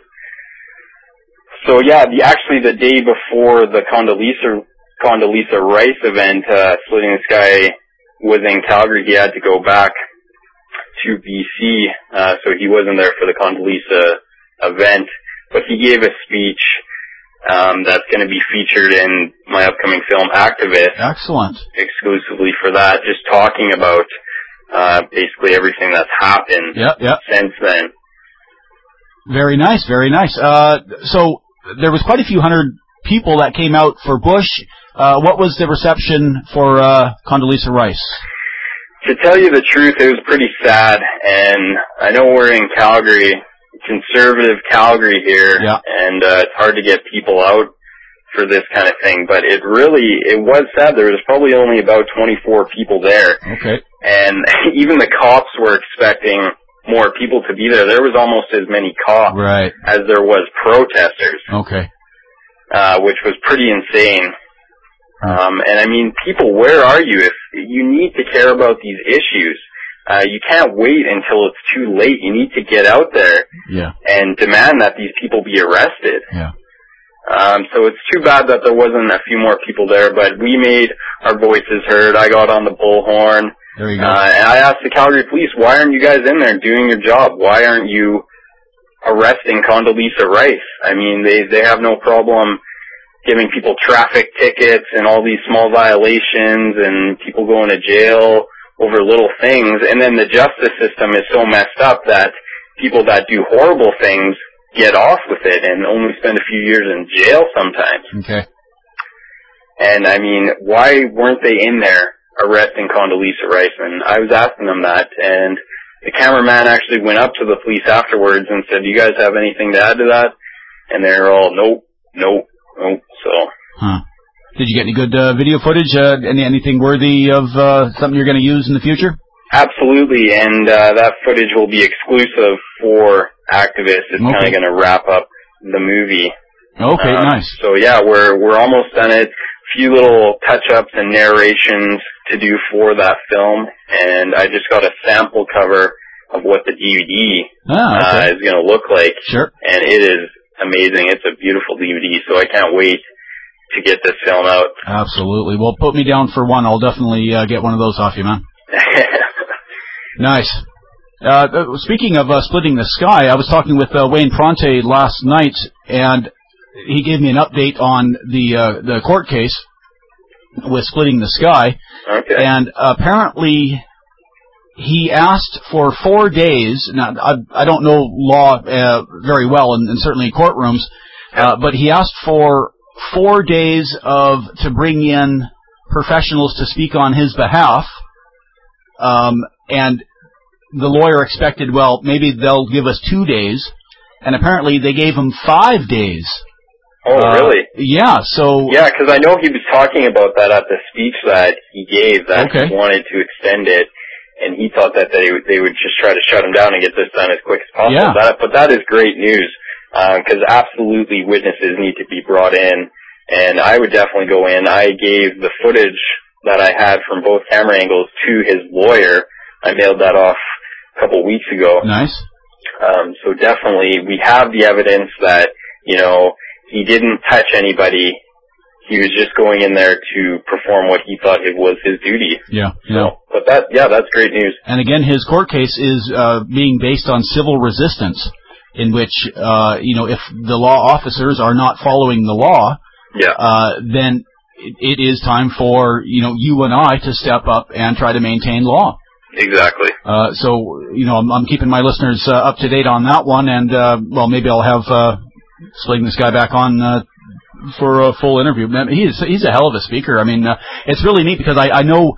so the day before the Condoleezza Rice event, Splitting the Sky was in Calgary. He had to go back to BC, so he wasn't there for the Condoleezza event. But he gave a speech that's going to be featured in my upcoming film, Activist.
Excellent.
Exclusively for that, just talking about basically everything that's happened since then.
Very nice, very nice. So there was quite a few hundred people that came out for Bush. What was the reception for Condoleezza Rice?
To tell you the truth, it was pretty sad, and I know we're in Calgary, conservative Calgary here, and it's hard to get people out for this kind of thing, but it was sad. There was probably only about 24 people there.
Okay.
And even the cops were expecting more people to be there. There was almost as many cops as there was protesters.
Okay.
Which was pretty insane. And I mean, people, where are you? If you need to care about these issues, you can't wait until it's too late. You need to get out there and demand that these people be arrested.
Yeah.
So it's too bad that there wasn't a few more people there, but we made our voices heard. I got on the bullhorn.
There you go.
And I asked the Calgary police, why aren't you guys in there doing your job? Why aren't you arresting Condoleezza Rice? I mean, they have no problem giving people traffic tickets and all these small violations and people going to jail over little things. And then the justice system is so messed up that people that do horrible things get off with it and only spend a few years in jail sometimes.
Okay.
And I mean, why weren't they in there arresting Condoleezza Rice? And I was asking them that, and the cameraman actually went up to the police afterwards and said, do you guys have anything to add to that? And they're all, nope. So.
Did you get any good video footage? Anything worthy of something you're going to use in the future?
Absolutely, and that footage will be exclusive for Activist. It's kind of going to wrap up the movie.
Okay, nice.
So yeah, we're almost done it. A few little touch-ups and narrations to do for that film, and I just got a sample cover of what the DVD is going to look like.
Sure.
And it is amazing. It's a beautiful DVD, so I can't wait to get this film out.
Absolutely. Well, put me down for one. I'll definitely get one of those off you, man. Nice. Speaking of Splitting the Sky, I was talking with Wayne Pronte last night, and he gave me an update on the court case with Splitting the Sky.
Okay.
And apparently he asked for 4 days. Now, I don't know law very well, and certainly courtrooms, but he asked for 4 days to bring in professionals to speak on his behalf, and the lawyer expected, well, maybe they'll give us 2 days, and apparently they gave him 5 days.
Oh, really?
Yeah, so...
Yeah, because I know he was talking about that at the speech that he gave, that he wanted to extend it, and he thought that they would just try to shut him down and get this done as quick as possible.
Yeah.
But that is great news, because absolutely witnesses need to be brought in, and I would definitely go in. I gave the footage that I had from both camera angles to his lawyer. I mailed that off a couple weeks ago.
Nice.
So definitely, we have the evidence that, he didn't touch anybody. He was just going in there to perform what he thought it was his duty.
Yeah.
But that's great news.
And again, his court case is being based on civil resistance, in which, if the law officers are not following the law, then it is time for, you and I to step up and try to maintain law.
Exactly.
So, I'm keeping my listeners up to date on that one, and, maybe I'll have Splitting this guy back on for a full interview. He's a hell of a speaker. I mean, it's really neat because I know...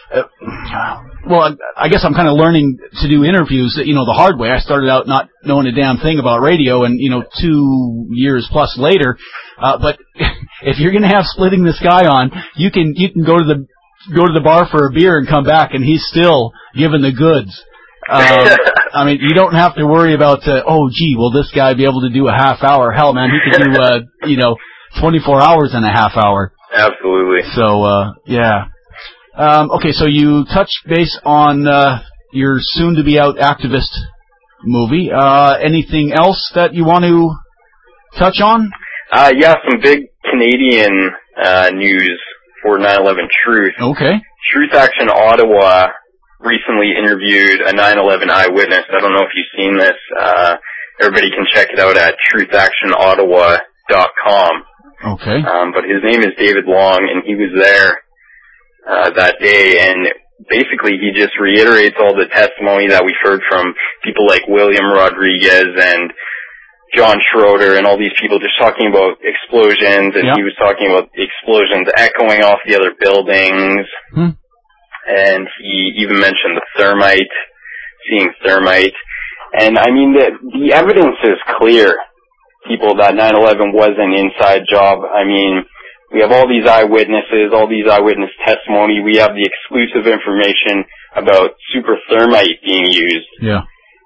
I guess I'm kind of learning to do interviews, the hard way. I started out not knowing a damn thing about radio, and 2 years plus later. But if you're going to have Splitting this guy on, you can go to the bar for a beer and come back, and he's still giving the goods. I mean, you don't have to worry about, will this guy be able to do a half hour? Hell, man, he could do 24 hours in a half hour.
Absolutely.
So, yeah. Okay, so you touched base on your soon-to-be-out Activist movie. Anything else that you want to touch on?
Some big Canadian news for 9/11 Truth.
Okay.
Truth Action Ottawa recently interviewed a 9/11 eyewitness. I don't know if you've seen this. Everybody can check it out at truthactionottawa.com.
Okay.
But his name is David Long, and he was there that day, and basically he just reiterates all the testimony that we've heard from people like William Rodriguez and John Schroeder and all these people just talking about explosions, and he was talking about explosions echoing off the other buildings, and he even mentioned the thermite, seeing thermite. And I mean, the evidence is clear, people, that 9/11 was an inside job. I mean, we have all these eyewitnesses, all these eyewitness testimony. We have the exclusive information about super thermite being used.
Yeah.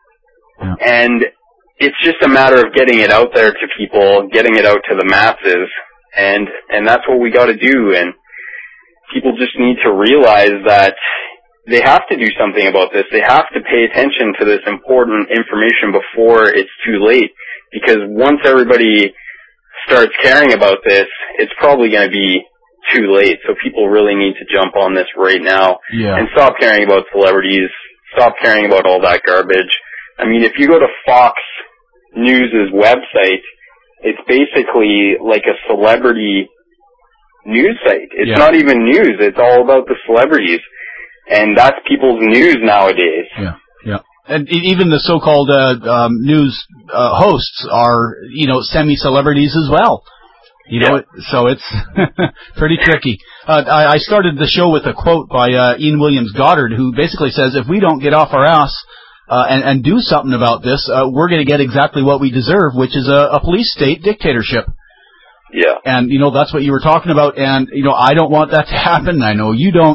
And it's just a matter of getting it out there to people, getting it out to the masses, and that's what we got to do. And people just need to realize that they have to do something about this. They have to pay attention to this important information before it's too late, because once everybody starts caring about this, it's probably going to be too late. So people really need to jump on this right now and stop caring about celebrities, stop caring about all that garbage. I mean, if you go to Fox News' website, it's basically like a celebrity news site. It's not even news. It's all about the celebrities. And that's people's news nowadays.
Yeah. And even the so-called news hosts are, semi-celebrities as well. You know, so it's pretty tricky. I started the show with a quote by Ian Williams Goddard, who basically says, if we don't get off our ass and do something about this, we're going to get exactly what we deserve, which is a police state dictatorship.
Yeah.
And, that's what you were talking about. And, I don't want that to happen. I know you don't.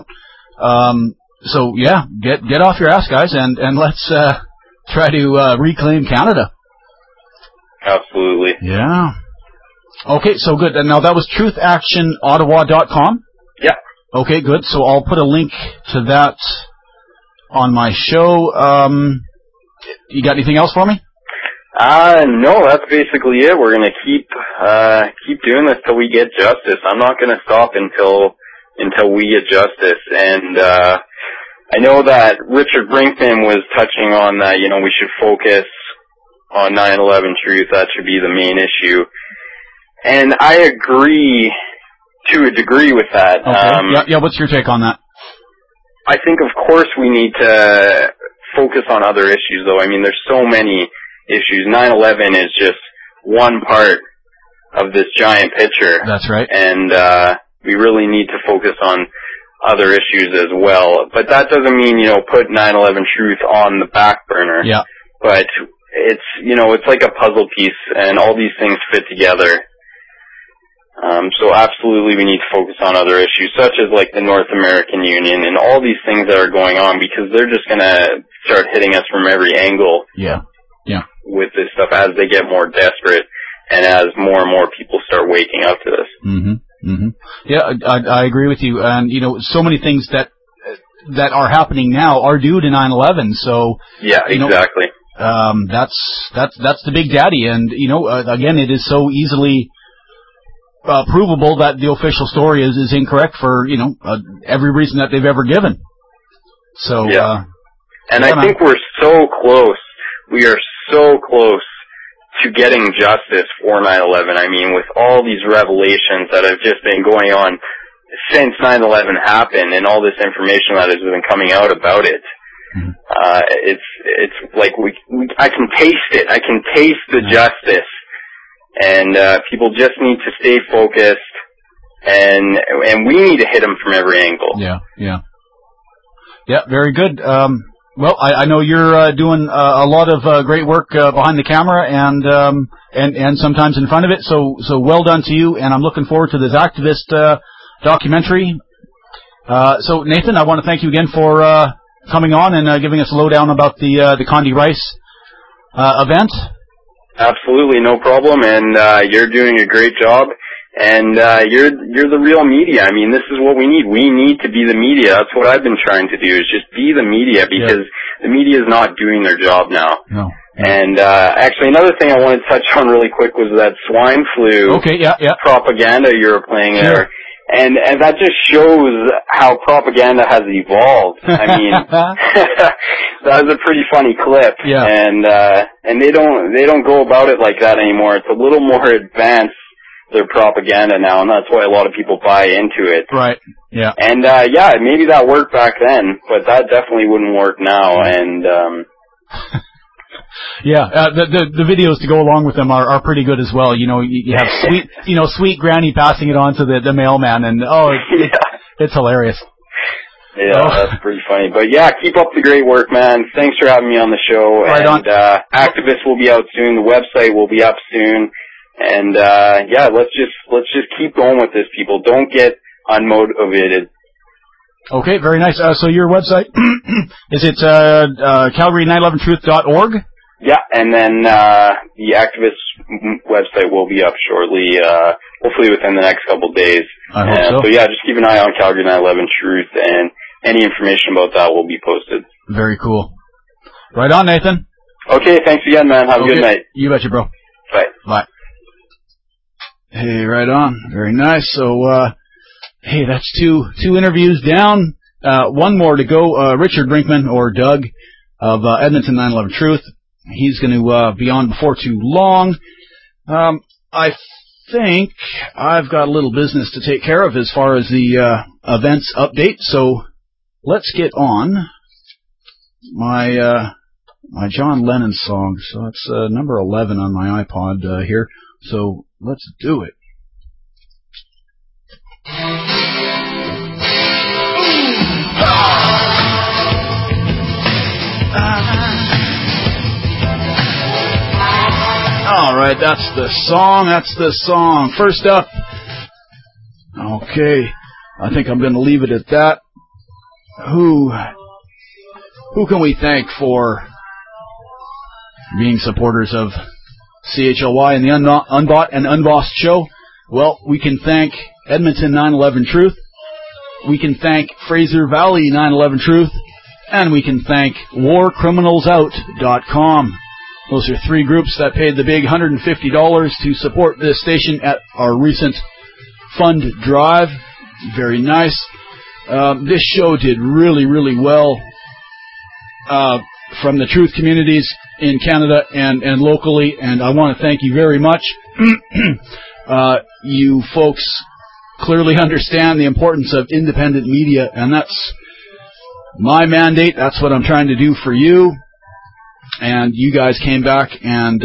So get off your ass, guys, and let's try to reclaim Canada.
Absolutely.
Yeah. Okay, so good. And now that was truthactionottawa.com?
Yeah.
Okay, good. So I'll put a link to that on my show. You got anything else for me?
No, that's basically it. We're gonna keep doing this till we get justice. I'm not gonna stop until we get justice. And I know that Richard Brinkman was touching on that, we should focus on 9/11 truth. That should be the main issue. And I agree to a degree with that.
Okay. What's your take on that?
I think, of course, we need to focus on other issues, though. I mean, there's so many issues. 9/11 is just one part of this giant picture.
That's right.
And we really need to focus on other issues as well. But that doesn't mean, put 9/11 truth on the back burner.
Yeah.
But it's, it's like a puzzle piece, and all these things fit together. So absolutely we need to focus on other issues, such as like the North American Union and all these things that are going on, because they're just going to start hitting us from every angle.
Yeah.
With this stuff as they get more desperate and as more and more people start waking up to this.
Yeah, I agree with you. And, so many things that are happening now are due to 9/11. So,
yeah, exactly.
That's the big daddy. And, again, it is so easily provable that the official story is incorrect for, every reason that they've ever given. So,
and I think we're so close. We are so close to getting justice for 9/11. I mean, with all these revelations that have just been going on since 9/11 happened, and all this information that has been coming out about it, it's like I can taste it. I can taste the justice, and people just need to stay focused, and we need to hit them from every angle.
Yeah. Very good. Well, I know you're doing a lot of great work behind the camera and sometimes in front of it. So well done to you, and I'm looking forward to this activist documentary. So Nathan, I want to thank you again for coming on and giving us a lowdown about the Condi Rice event.
Absolutely, no problem, and you're doing a great job. And you're the real media. I mean, this is what we need. We need to be the media. That's what I've been trying to do, is just be the media, because the media is not doing their job now.
No.
And actually, another thing I wanted to touch on really quick was that swine flu propaganda you were playing there. And that just shows how propaganda has evolved. I mean, that was a pretty funny clip.
Yeah.
And they don't go about it like that anymore. It's a little more advanced, their propaganda now, and that's why a lot of people buy into it.
Right. Yeah.
And maybe that worked back then, but that definitely wouldn't work now. And
yeah, the videos to go along with them are pretty good as well. You know, you have sweet granny passing it on to the mailman, and it's hilarious.
Yeah, that's pretty funny. But yeah, keep up the great work, man. Thanks for having me on the show.
Right on.
Activist will be out soon. The website will be up soon. And let's just keep going with this, people. Don't get unmotivated.
Okay, very nice. So your website is it Calgary911truth.org?
Yeah, and then the Activist website will be up shortly, hopefully within the next couple of days.
I hope so.
So yeah, just keep an eye on Calgary 911 Truth, and any information about that will be posted.
Very cool. Right on, Nathan.
Okay, thanks again, man. Have a good night.
You betcha, bro.
Bye.
Bye. Hey, right on. Very nice. So, hey, that's two interviews down. One more to go. Richard Brinkman, or Doug, of Edmonton 911 Truth. He's going to be on before too long. I think I've got a little business to take care of as far as the events update. So let's get on my John Lennon song. So that's number 11 on my iPod here. So let's do it. All right, that's the song. First up, okay, I think I'm going to leave it at that. Who can we thank for being supporters of CHLY and the Unbought and Unbossed show? Well, we can thank Edmonton 911 Truth, we can thank Fraser Valley 911 Truth, and we can thank WarCriminalsOut.com. Those are three groups that paid the big $150 to support this station at our recent fund drive. Very nice. This show did really, really well from the truth communities in Canada and locally, and I want to thank you very much. You folks clearly understand the importance of independent media, and that's my mandate. That's what I'm trying to do for you. And you guys came back and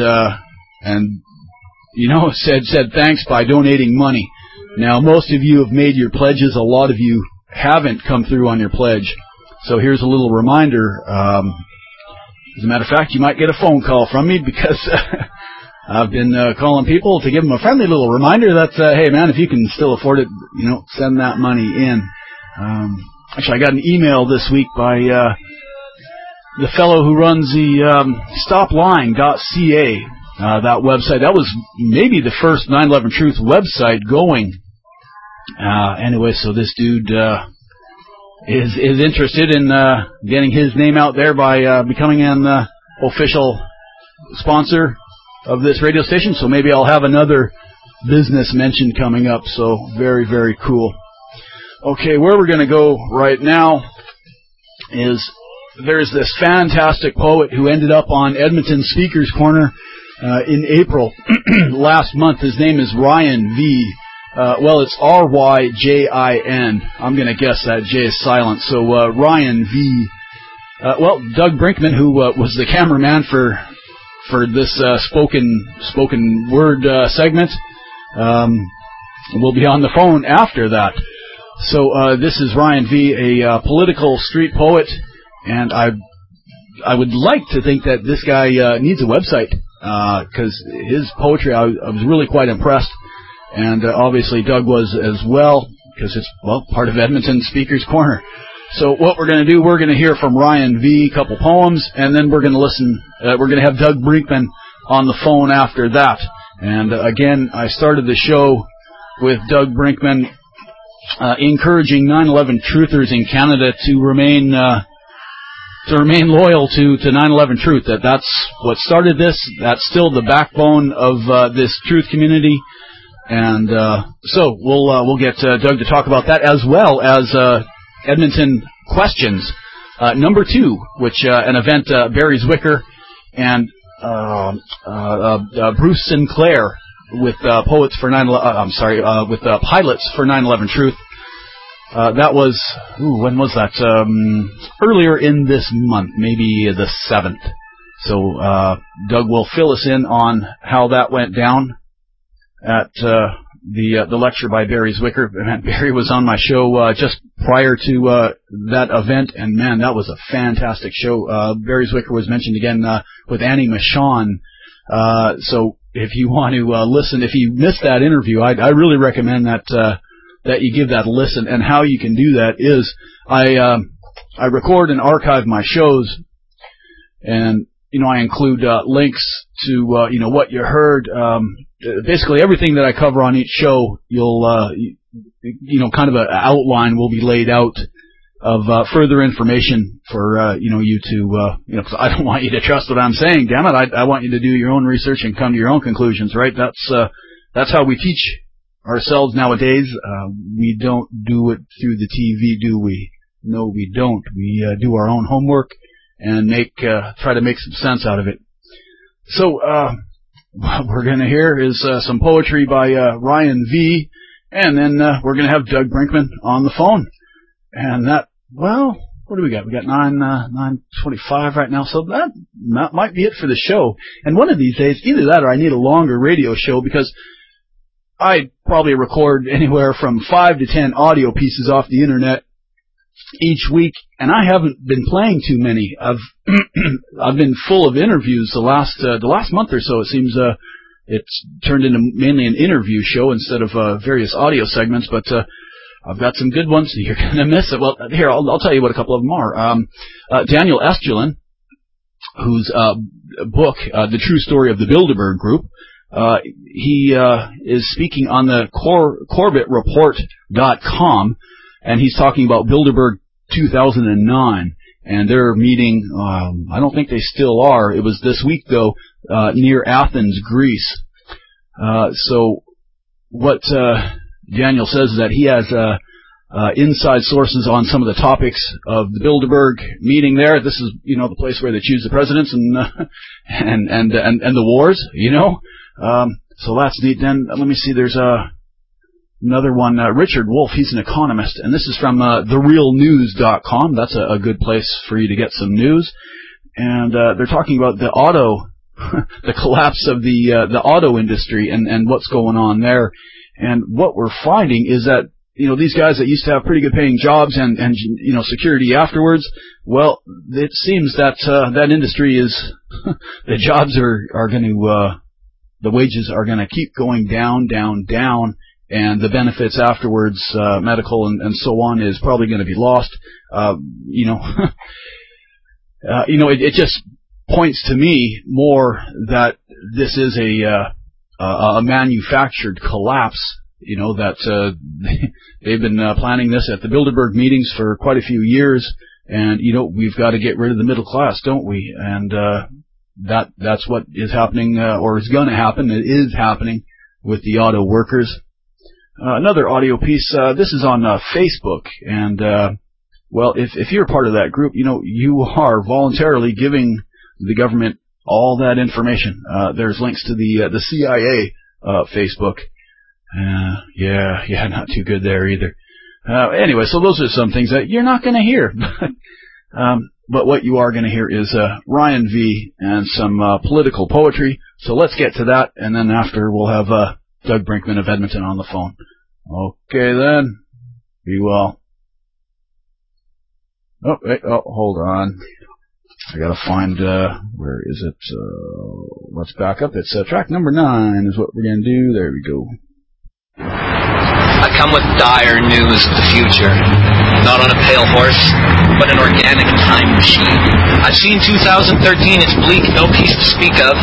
said thanks by donating money. Now, most of you have made your pledges. A lot of you haven't come through on your pledge. So here's a little reminder. As a matter of fact, you might get a phone call from me because I've been calling people to give them a friendly little reminder that, hey, man, if you can still afford it, send that money in. Actually, I got an email this week by the fellow who runs the stoplying.ca, that website. That was maybe the first 911 Truth website going. Anyway, so this dude is interested in getting his name out there by becoming an official sponsor of this radio station. So maybe I'll have another business mention coming up. So very, very cool. Okay, where we're going to go right now is there's this fantastic poet who ended up on Edmonton Speaker's Corner in April last month. His name is Ryan V. It's R-Y-J-I-N. I'm going to guess that J is silent. So Ryan V. Doug Brinkman, who was the cameraman for this spoken word segment, will be on the phone after that. So this is Ryan V., a political street poet. And I would like to think that this guy needs a website because his poetry, I was really quite impressed. And obviously Doug was as well because it's, part of Edmonton Speaker's Corner. So what we're going to do, we're going to hear from Ryan V., a couple poems, and then we're going to listen. We're going to have Doug Brinkman on the phone after that. And again, I started the show with Doug Brinkman encouraging 9/11 truthers in Canada to remain loyal to 9/11 Truth. That's what started this. That's still the backbone of this truth community. And so we'll get Doug to talk about that, as well as Edmonton Questions number 2, which an event Barry Zwicker and Bruce Sinclair with Poets for 9/11. With Pilots for 9/11 Truth. That was when was that? Earlier in this month, maybe the 7th. So Doug will fill us in on how that went down at the lecture by Barry Zwicker. Barry was on my show just prior to that event, and man, that was a fantastic show. Barry Zwicker was mentioned again with Annie Michon. So if you want to listen, if you missed that interview, I really recommend that you give that a listen. And how you can do that is I record and archive my shows, and I include links to what you heard. Basically, everything that I cover on each show, you'll kind of an outline will be laid out of further information for you to because I don't want you to trust what I'm saying. Damn it, I want you to do your own research and come to your own conclusions. Right? That's how we teach ourselves nowadays. We don't do it through the TV, do we? No, we don't. We do our own homework and try to make some sense out of it. So what we're going to hear is some poetry by Ryan V, and then we're going to have Doug Brinkman on the phone. And that, well, what do we got? We got 9:25 right now, so that might be it for the show. And one of these days, either that or I need a longer radio show, because I probably record anywhere from 5 to 10 audio pieces off the internet each week, and I haven't been playing too many. I've been full of interviews the last month or so. It seems it's turned into mainly an interview show instead of various audio segments. But I've got some good ones. You're gonna miss it. Well, here I'll tell you what a couple of them are. Daniel Estulin, whose book, The True Story of the Bilderberg Group. He is speaking on the CorbettReport.com, and he's talking about Bilderberg 2009, and they're meeting, I don't think they still are. It was this week, though, near Athens, Greece. So what Daniel says is that he has inside sources on some of the topics of the Bilderberg meeting there. This is, the place where they choose the presidents and the wars, So that's neat. Then let me see. There's another one. Richard Wolf. He's an economist, and this is from therealnews.com. That's a good place for you to get some news. And they're talking about the collapse of the auto industry and what's going on there. And what we're finding is that these guys that used to have pretty good paying jobs and security afterwards, well, it seems that that industry is the jobs are going to the wages are going to keep going down, and the benefits afterwards, medical and so on, is probably going to be lost. It just points to me more that this is a manufactured collapse. That they've been planning this at the Bilderberg meetings for quite a few years, and we've got to get rid of the middle class, don't we? And that's what is happening, or is going to happen. It is happening with the auto workers. Another audio piece. This is on Facebook, and well, if you're part of that group, you are voluntarily giving the government all that information. There's links to the CIA Facebook. Yeah, not too good there either. Anyway, so those are some things that you're not going to hear. But what you are going to hear is Ryan V and some political poetry. So let's get to that, and then after we'll have Doug Brinkman of Edmonton on the phone. Okay, then. Be well. Oh, wait, hold on. I gotta find, where is it? Let's back up. It's track number 9 is what we're gonna do. There we go.
I come with dire news of the future. Not on a pale horse, but an organic time machine. I've seen 2013, it's bleak, no peace to speak of.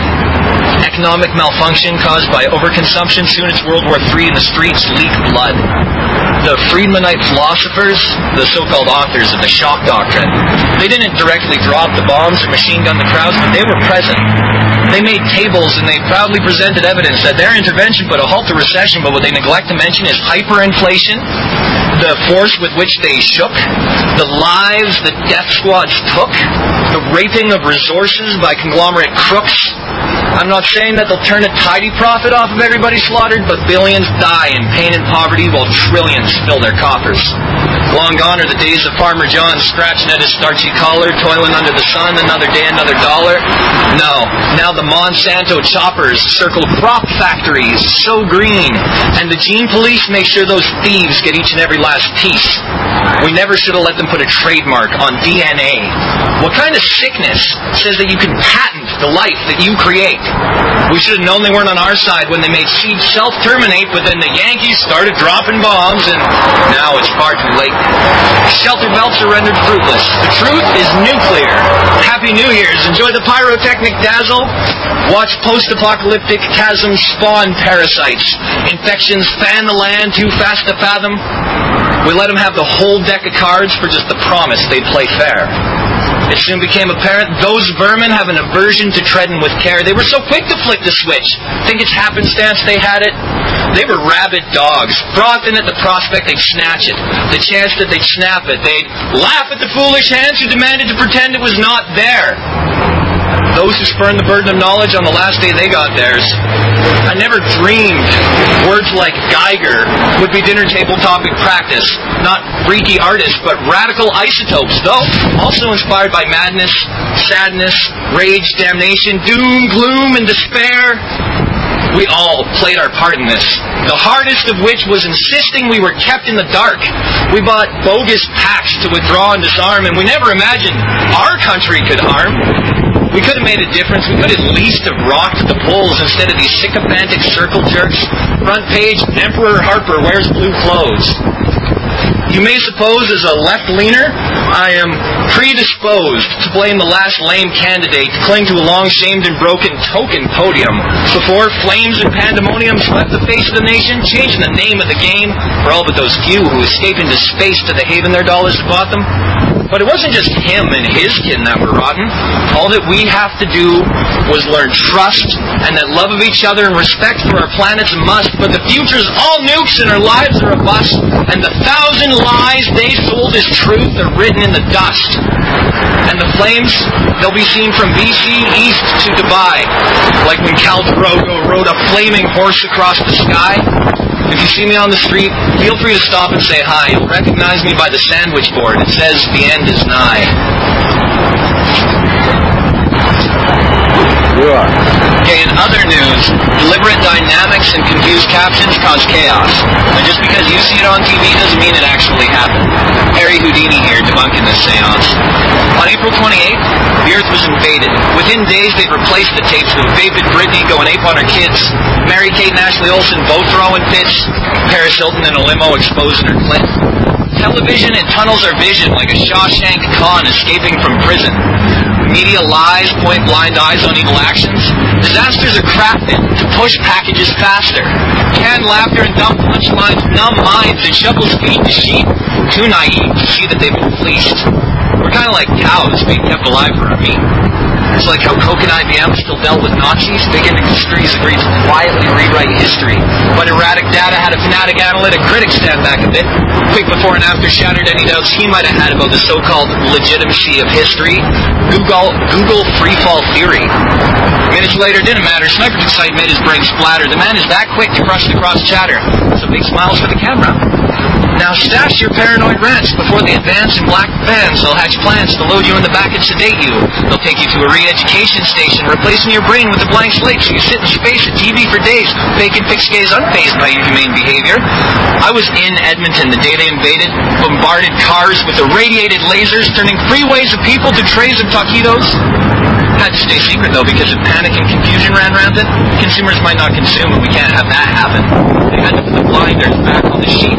Economic malfunction caused by overconsumption. Soon it's World War III and the streets leak blood. the Friedmanite philosophers, the so-called authors of the shock doctrine, they didn't directly drop the bombs or machine gun the crowds, but they were present. They made tables and they proudly presented evidence that their intervention put a halt to recession, but what they neglect to mention is hyperinflation, the force with which they shook, the lives that death squads took, the raping of resources by conglomerate crooks. I'm not saying that they'll turn a tidy profit off of everybody slaughtered, but billions die in pain and poverty while trillions fill their coffers. Long gone are the days of Farmer John scratching at his starchy collar, toiling under the sun, another day, another dollar. No, now the Monsanto choppers circle crop factories, so green, and the gene police make sure those thieves get each and every last piece. We never should have let them put a trademark on DNA. What kind of sickness says that you can patent the life that you create? We should have known they weren't on our side when they made seeds self-terminate, but then the Yankees started dropping bombs, and now it's far too late. Shelter belts are rendered fruitless. The truth is nuclear. Happy New Year's. Enjoy the pyrotechnic dazzle. Watch post-apocalyptic chasms spawn parasites. Infections fan the land too fast to fathom. We let them have the whole deck of cards for just the promise they'd play fair. It soon became apparent those vermin have an aversion to treading with care. They were so quick to flick the switch. Think it's happenstance they had it? They were rabid dogs, frothing at the prospect they'd snatch it. The chance that they'd snap it. They'd laugh at the foolish hands who demanded to pretend it was not there. Those who spurned the burden of knowledge on the last day they got theirs. I never dreamed words like Geiger would be dinner table topic practice. Not freaky artists, but radical isotopes, though also inspired by madness, sadness, rage, damnation, doom, gloom, and despair. We all played our part in this, the hardest of which was insisting we were kept in the dark. We bought bogus pacts to withdraw and disarm, and we never imagined our country could harm. We could have made a difference. We could at least have rocked the polls instead of these sycophantic circle jerks. Front page, Emperor Harper wears blue clothes. You may suppose, as a left-leaner, I am predisposed to blame the last lame candidate to cling to a long-shamed and broken token podium before flames and pandemonium swept the face of the nation, changing the name of the game for all but those few who escape into space to the haven their dollars have bought them. But it wasn't just him and his kin that were rotten. All that we have to do was learn trust and that love of each other and respect for our planet's a must. But the future's all nukes and our lives are a bust. And the 1,000 lies they sold as truth are written in the dust. And the flames, they'll be seen from BC east to Dubai. Like when Khal Drogo rode a flaming horse across the sky. If you see me on the street, feel free to stop and say hi. You'll recognize me by the sandwich board. It says the end is nigh. Okay, in other news, deliberate dynamics and confused captions cause chaos. And just because you see it on TV doesn't mean it actually happened. Harry Houdini here, debunking this seance. On April 28th, the Earth was invaded. Within days, they'd replaced the tapes of vapid Britney going ape on her kids, Mary-Kate and Ashley Olsen both throwing fits, Paris Hilton in a limo exposing her clit. Television and tunnels our vision like a Shawshank Khan escaping from prison. Media lies point blind eyes on evil actions. Disasters are crafted to push packages faster. Canned laughter and dumb punchlines numb minds and shovels feet to sheep. Too naive to see that they've been fleeced. We're kind of like cows being kept alive for our meat. It's like how Coke and IBM still dealt with Nazis. Big industries agreed to quietly rewrite history. But erratic data had a fanatic analytic critic stand back a bit. Quick before and after shattered any doubts he might have had about the so-called legitimacy of history. Google freefall theory. Minutes later, didn't matter. Sniper's sight made his brain splatter. The man is that quick to crush the cross chatter. So big smiles for the camera. Now stash your paranoid rants before they advance in black vans. They'll hatch plans to load you in the back and sedate you. They'll take you to a re-education station, replacing your brain with a blank slate so you sit in space at TV for days, vacant fixed gaze unfazed by inhumane behavior. I was in Edmonton the day they invaded, bombarded cars with irradiated lasers, turning freeways of people to trays of taquitos. Had to stay secret though, because if panic and confusion ran rampant, consumers might not consume, and we can't have that happen. They had to put the blinders back on the sheet.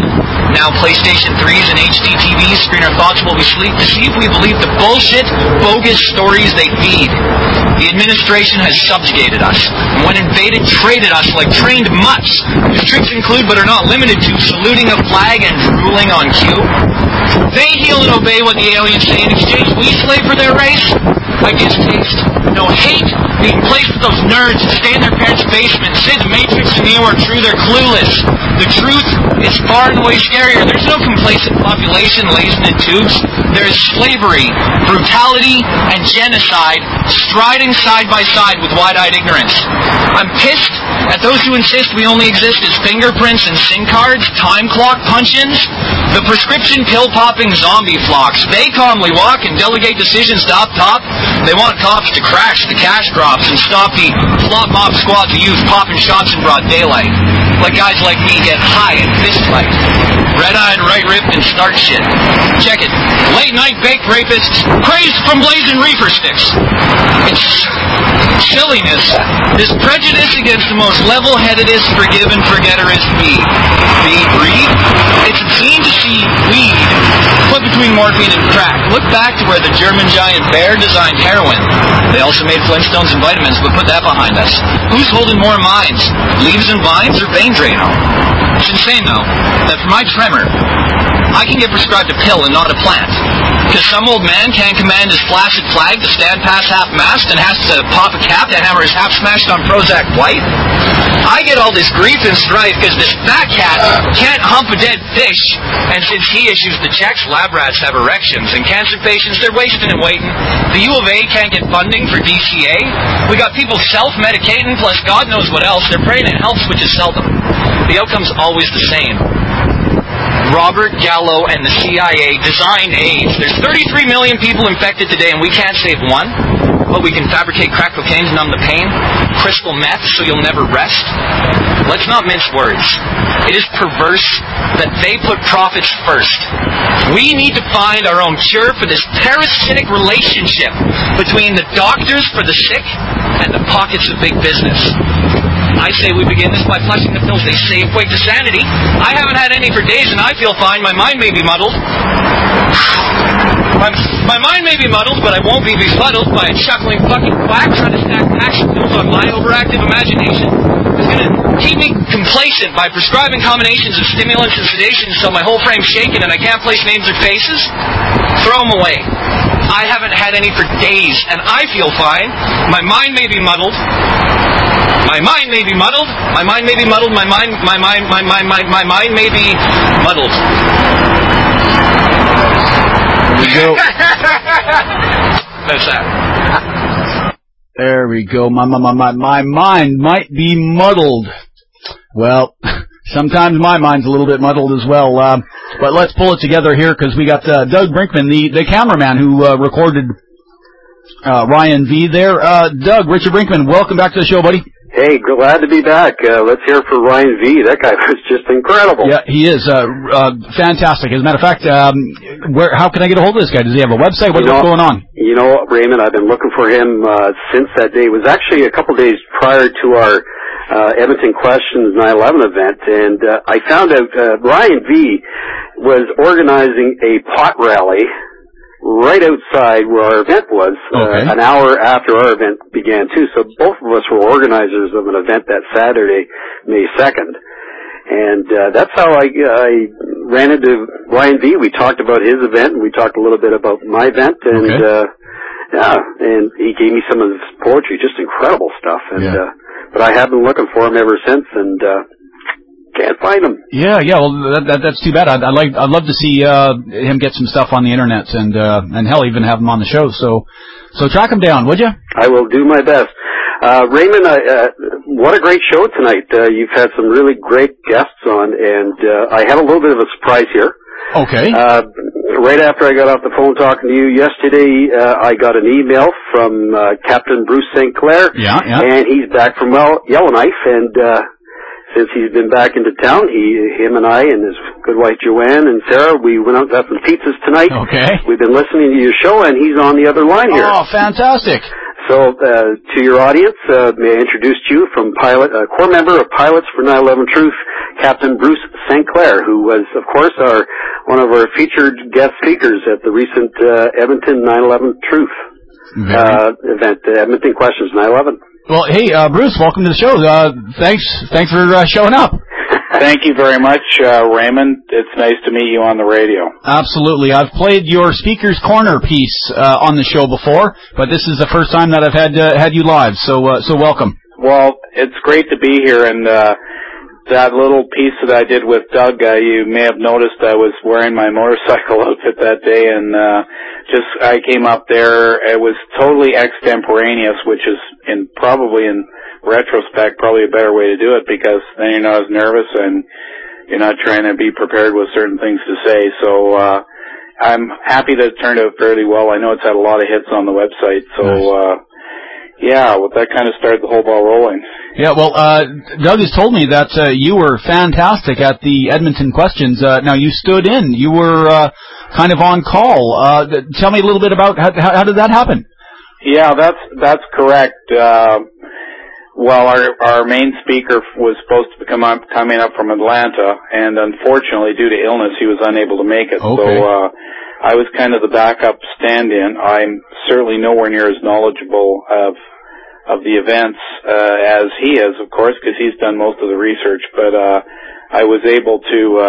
Now PlayStation 3s and HD TVs screen our thoughts while we sleep to see if we believe the bullshit, bogus stories they feed. The administration has subjugated us, and when invaded, traded us like trained mutts, whose tricks include but are not limited to saluting a flag and drooling on cue. They heal and obey what the aliens say in exchange. We slave for their race. I distaste. No hate being placed with those nerds that stay in their parents' basement, say the Matrix and Neo are true, they're clueless. The truth is far and away scarier. There's no complacent population lazing in tubes. There's slavery, brutality, and genocide striding side by side with wide-eyed ignorance. I'm pissed at those who insist we only exist as fingerprints and SIM cards, time clock punch-ins, the prescription pill-popping zombie flocks. They calmly walk and delegate decisions to up top. They want cops to crash the cash crops and stop the flop mob squads of youth popping shots in broad daylight. Let guys like me get high and fist fight. Red-eyed, right-ripped, and start shit. Check it. Late-night baked rapists crazed from blazing reefer sticks. It's silliness. This prejudice against the most level-headedest forgive and forgetterist weed. Breed? It's obscene to see weed put between morphine and crack. Look back to where the German giant bear designed heroin. They also made Flintstones and vitamins, but put that behind us. Who's holding more minds? Leaves and vines or vein Drano? It's insane, though, that for my tremor, I can get prescribed a pill and not a plant. Because some old man can't command his flaccid flag to stand past half-mast and has to pop a cap to hammer his half-smashed on Prozac White. I get all this grief and strife because this fat cat can't hump a dead fish, and since he issues the checks, lab rats have erections, and cancer patients, they're wasting and waiting. The U of A can't get funding for DCA. We got people self-medicating, plus God knows what else. They're praying it helps, which is seldom. The outcome's always the same. Robert Gallo and the CIA designed AIDS. There's 33 million people infected today, and we can't save one. But we can fabricate crack cocaine to numb the pain, crystal meth so you'll never rest. Let's not mince words. It is perverse that they put profits first. We need to find our own cure for this parasitic relationship between the doctors for the sick and the pockets of big business. I say we begin this by flushing the pills they say equate to sanity. I haven't had any for days and I feel fine. My mind may be muddled. My mind may be muddled, but I won't be befuddled by a chuckling fucking quack trying to stack action pills on my overactive imagination. It's going to keep me complacent by prescribing combinations of stimulants and sedation so my whole frame's shaking and I can't place names or faces. Throw them away. I haven't had any for days and I feel fine. My mind may be muddled. My mind may be muddled. My mind may be muddled. My mind may be muddled.
There we go.
That's that.
There we go. My mind might be muddled. Well, sometimes my mind's a little bit muddled as well. But let's pull it together here because we got Doug Brinkman, the cameraman who recorded Ryan V there. Doug, Richard Brinkman, welcome back to the show, buddy.
Hey, glad to be back. Let's hear for Ryan V. That guy was just incredible.
Yeah, he is fantastic. As a matter of fact, how can I get a hold of this guy? Does he have a website? What's going on?
You know, Raymond, I've been looking for him since that day. It was actually a couple days prior to our Edmonton Questions 9/11 event, and I found out Ryan V. was organizing a pot rally right outside where our event was, an hour after our event began too. So both of us were organizers of an event that Saturday, May 2nd. And that's how I ran into Ryan V. We talked about his event, and we talked a little bit about my event, and and he gave me some of his poetry, just incredible stuff. And but I have been looking for him ever since, and can't find him.
Yeah. Well, that's too bad. I'd love to see him get some stuff on the internet and hell, even have him on the show. So track him down, would you?
I will do my best. Raymond, what a great show tonight. You've had some really great guests on, and I had a little bit of a surprise here.
Okay.
Right after I got off the phone talking to you yesterday, I got an email from Captain Bruce St. Clair.
Yeah.
And he's back from Yellowknife, and since he's been back into town, him and I and his good wife Joanne and Sarah, we went out and got some pizzas tonight.
Okay.
We've been listening to your show, and he's on the other line here.
Oh, fantastic.
So, to your audience, may I introduce you from core member of Pilots for 9/11 Truth, Captain Bruce St. Clair, who was, of course, one of our featured guest speakers at the recent Edmonton 9/11 Truth event, Edmonton Questions 9/11.
Well, hey, Bruce, welcome to the show. Thanks for showing up.
Thank you very much, Raymond. It's nice to meet you on the radio.
Absolutely. I've played your Speaker's Corner piece on the show before, but this is the first time that I've had you live. So welcome.
Well, it's great to be here, and that little piece that I did with Doug, you may have noticed I was wearing my motorcycle outfit that day, and I came up there. It was totally extemporaneous, which is probably in retrospect probably a better way to do it, because then you're not as nervous and you're not trying to be prepared with certain things to say. So I'm happy that it turned out fairly well. I know it's had a lot of hits on the website, so well, that kind of started the whole ball rolling.
Yeah, well, Doug has told me that you were fantastic at the Edmonton Questions. Now, you stood in. You were kind of on call. Tell me a little bit about how did that happen?
Yeah, that's correct. Well, our main speaker was supposed to coming up from Atlanta, and unfortunately, due to illness, he was unable to make it.
Okay.
So I was kind of the backup stand-in. I'm certainly nowhere near as knowledgeable of the events as he is, of course, because he's done most of the research. But I was able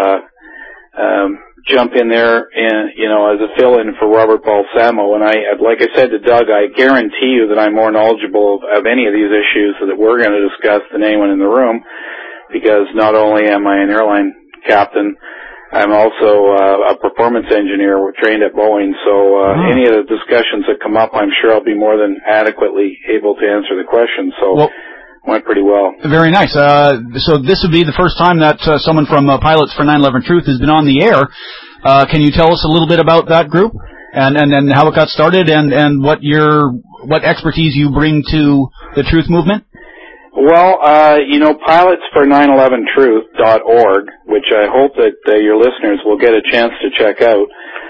to jump in there and, as a fill-in for Robert Balsamo. And like I said to Doug, I guarantee you that I'm more knowledgeable of any of these issues that we're going to discuss than anyone in the room, because not only am I an airline captain, I'm also a performance engineer. We're trained at Boeing, so any of the discussions that come up, I'm sure I'll be more than adequately able to answer the questions. So went pretty well.
Very nice. So this would be the first time that someone from Pilots for 9/11 Truth has been on the air. Can you tell us a little bit about that group and how it got started and what expertise you bring to the Truth movement?
Well, Pilots for 911truth.org, which I hope that your listeners will get a chance to check out.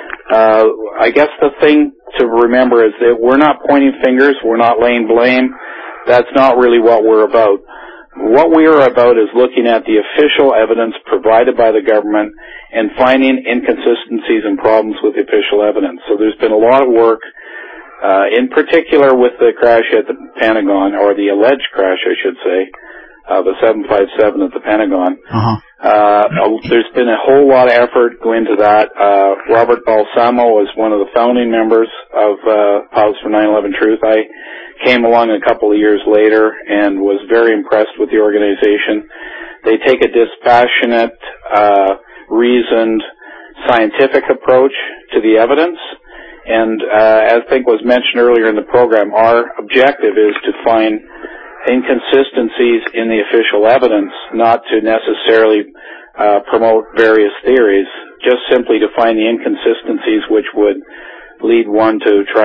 I guess the thing to remember is that we're not pointing fingers, we're not laying blame. That's not really what we're about. What we are about is looking at the official evidence provided by the government and finding inconsistencies and problems with the official evidence. So there's been a lot of work, in particular with the crash at the Pentagon, or the alleged crash, I should say, the 757 at the Pentagon. There's been a whole lot of effort go into that. Robert Balsamo was one of the founding members of Pilots for 9/11 Truth. I came along a couple of years later and was very impressed with the organization. They take a dispassionate, reasoned, scientific approach to the evidence. And as I think was mentioned earlier in the program, our objective is to find inconsistencies in the official evidence, not to necessarily promote various theories, just simply to find the inconsistencies which would lead one to try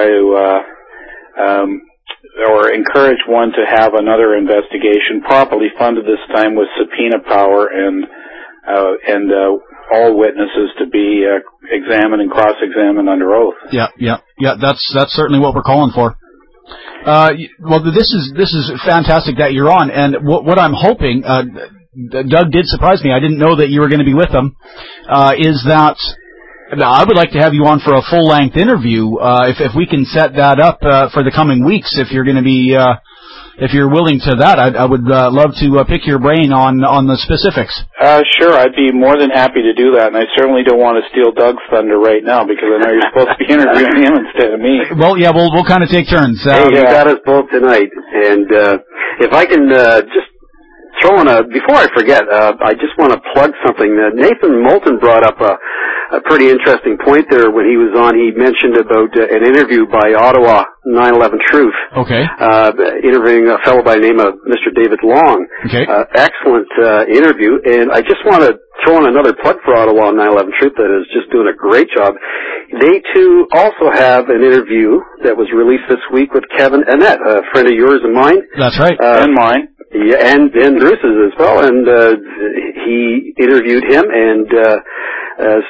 to or encourage one to have another investigation properly funded, this time with subpoena power and all witnesses to be examined and cross-examined under oath.
Yeah. That's certainly what we're calling for. Well, this is fantastic that you're on, and what I'm hoping, Doug did surprise me. I didn't know that you were going to be with them. Is that I would like to have you on for a full-length interview, if we can set that up for the coming weeks. If you're going to be, if you're willing to that, I would love to pick your brain on the specifics.
Sure, I'd be more than happy to do that, and I certainly don't want to steal Doug's thunder right now, because I know you're supposed to be interviewing him instead of me.
Well, yeah, we'll kind of take turns.
Hey, you got us both tonight, and if I can just throw in before I forget, I just want to plug something. Nathan Moulton brought up a pretty interesting point there when he was on. He mentioned about an interview by Ottawa 9/11 Truth.
Okay.
Interviewing a fellow by the name of Mr. David Long.
Okay.
Excellent interview, and I just want to throw in another plug for Ottawa 9/11 Truth that is just doing a great job. They too also have an interview that was released this week with Kevin Annett, a friend of yours and mine.
That's right.
And mine.
Yeah, and Bruce's as well, and he interviewed him, and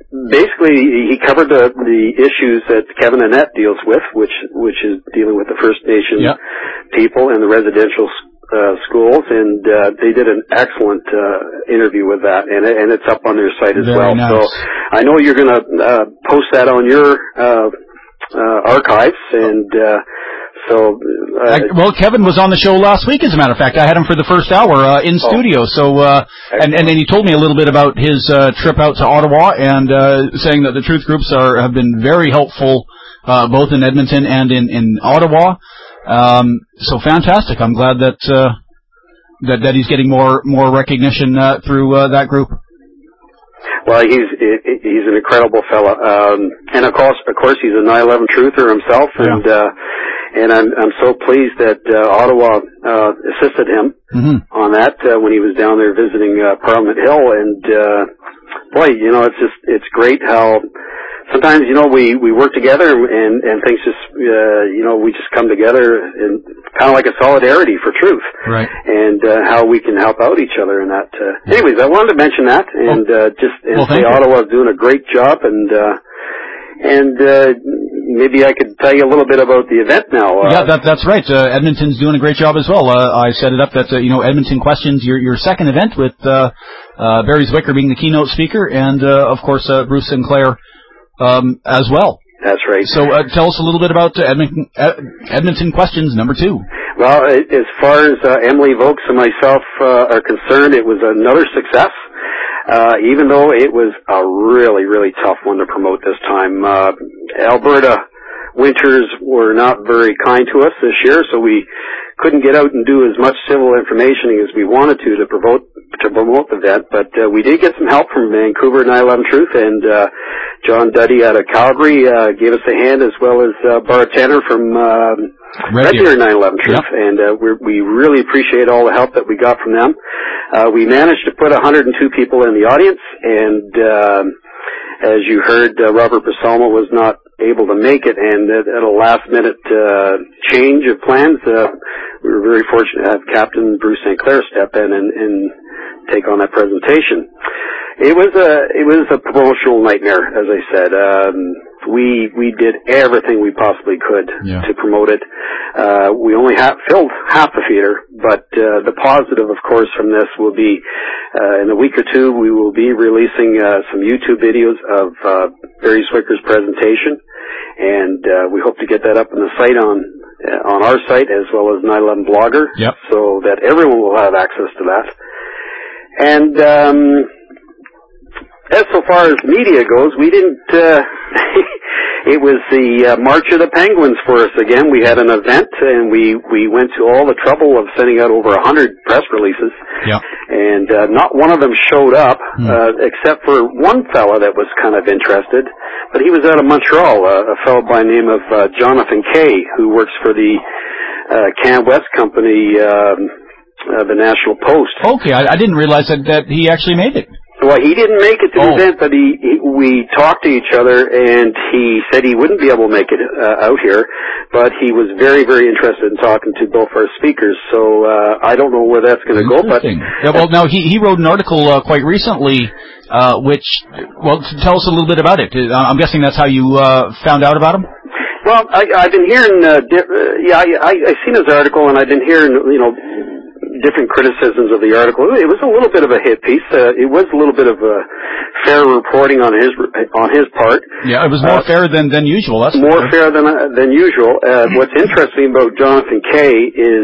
basically, he covered the issues that Kevin Annett deals with, which is dealing with the First Nation people and the residential schools, and they did an excellent interview with that, and it's up on their site as well.
Nice.
So I know you're going to post that on your archives, and
well, Kevin was on the show last week, as a matter of fact. I had him for the first hour in studio. So, and then he told me a little bit about his trip out to Ottawa, and saying that the truth groups have been very helpful, both in Edmonton and in Ottawa. So fantastic! I'm glad that he's getting more recognition through that group.
Well, he's an incredible fella, and of course he's a 9/11 truther himself, and I'm so pleased that Ottawa assisted him on that when he was down there visiting Parliament Hill, and boy, it's great how sometimes we work together and things just we just come together and kind of like a solidarity for truth,
right?
And how we can help out each other in that. Anyways, I wanted to mention that, and say Ottawa's doing a great job, and maybe I could tell you a little bit about the event now.
That's right. Edmonton's doing a great job as well. I set it up that Edmonton Questions, your second event with Barry Zwicker being the keynote speaker, and of course Bruce Sinclair as well.
That's right.
So tell us a little bit about Edmonton Questions number 2.
Well, as far as Emily Vokes and myself are concerned, it was another success. Even though it was a really, really tough one to promote this time. Alberta winters were not very kind to us this year, so we couldn't get out and do as much civil information as we wanted to promote the event, but we did get some help from Vancouver 9/11 Truth, and John Duddy out of Calgary gave us a hand, as well as Bart Tanner from Red Deer 9/11 Truth, and we really appreciate all the help that we got from them. We managed to put 102 people in the audience, and as you heard, Robert Basalma was not able to make it, and at a last-minute change of plans, we were very fortunate to have Captain Bruce St. Clair step in and take on that presentation. It was a promotional nightmare, as I said. We did everything we possibly could to promote it. We only filled half the theater, but the positive, of course, from this will be in a week or two we will be releasing some YouTube videos of Barry Zwicker's presentation, and we hope to get that up on the site on our site, as well as 9/11 Blogger, so that everyone will have access to that. And as so far as media goes, we didn't, it was the March of the Penguins for us again. We had an event, and we went to all the trouble of sending out over 100 press releases. And not one of them showed up, except for one fella that was kind of interested. But he was out of Montreal, a fellow by the name of Jonathan Kay, who works for the Can West Company, the National Post.
Okay, I didn't realize that he actually made it.
Well, he didn't make it to the event, but we talked to each other, and he said he wouldn't be able to make it out here, but he was very, very interested in talking to both our speakers. So I don't know where that's going to go. But
well, now he wrote an article quite recently, which tell us a little bit about it. I'm guessing that's how you found out about him.
Well, I've been hearing, I've seen his article, and I've been hearing, different criticisms of the article. It was a little bit of a hit piece. It was a little bit of a fair reporting on his part.
Yeah, it was more fair than usual. That's
more fair than usual. What's interesting about Jonathan Kay is,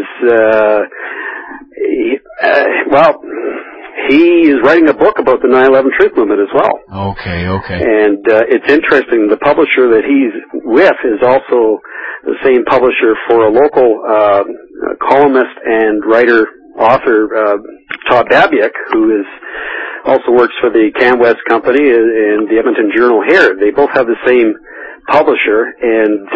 he is writing a book about the 9/11 Truth Movement as well.
Okay.
And it's interesting. The publisher that he's with is also the same publisher for a local columnist and author Todd Babiak, who also works for the Can West Company and the Edmonton Journal-Herald. They both have the same publisher, and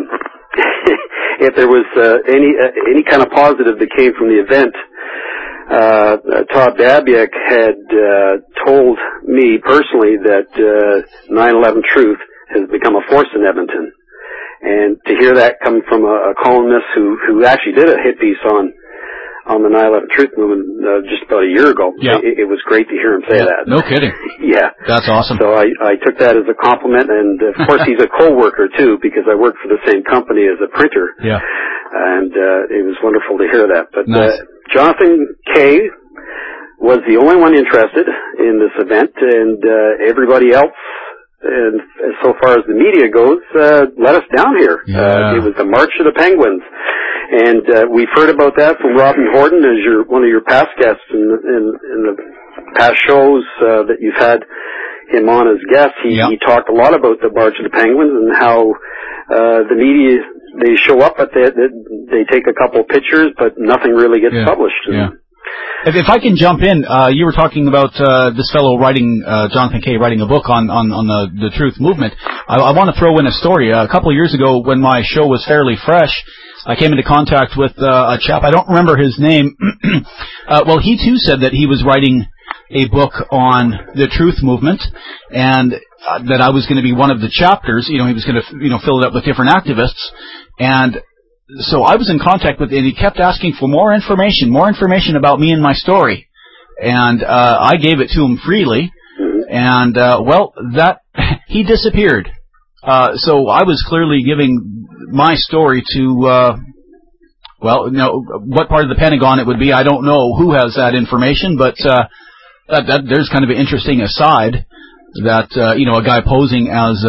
if there was any kind of positive that came from the event, Todd Babiak had told me personally that 9/11 Truth has become a force in Edmonton. And to hear that coming from a columnist who actually did a hit piece on from the 9/11 Truth Movement just about a year ago.
Yeah.
It was great to hear him say that.
No kidding.
Yeah.
That's awesome.
So I took that as a compliment, and of course he's a co-worker too, because I work for the same company as a printer.
Yeah.
And it was wonderful to hear that. But
nice.
Jonathan Kay was the only one interested in this event, and everybody else, and so far as the media goes, let us down here.
Yeah.
It was the March of the Penguins, and we've heard about that from Robin Horton as one of your past guests in the past shows that you've had him on as guest. He talked a lot about the March of the Penguins and how the media, they show up, but they take a couple of pictures, but nothing really gets published.
Yeah. If I can jump in, you were talking about this fellow writing, Jonathan Kay, writing a book on the Truth Movement. I want to throw in a story. A couple of years ago, when my show was fairly fresh, I came into contact with a chap. I don't remember his name. Well, he too said that he was writing a book on the Truth Movement, and that I was going to be one of the chapters. He was going to fill it up with different activists, and so I was in contact with him, and he kept asking for more information about me and my story. And I gave it to him freely, and he disappeared. So I was clearly giving my story to, what part of the Pentagon it would be, I don't know who has that information, but there's kind of an interesting aside that, a guy posing as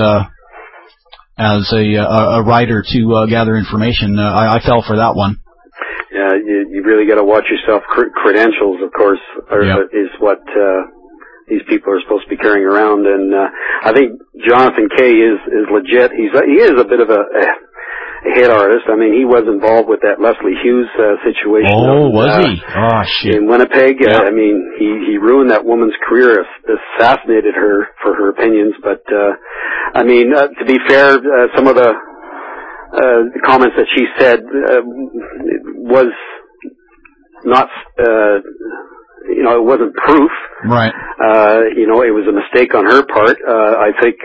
a writer to gather information. I fell for that one.
Yeah, you really got to watch yourself. Credentials, of course, is what these people are supposed to be carrying around. And I think Jonathan Kay is legit. He is a bit of a hit artist. I mean, he was involved with that Leslie Hughes situation.
Oh, was he? Oh, shit.
In Winnipeg. I mean, he ruined that woman's career, assassinated her for her opinions. But, I mean, to be fair, some of the comments that she said was not, it wasn't proof.
Right.
It was a mistake on her part. I think,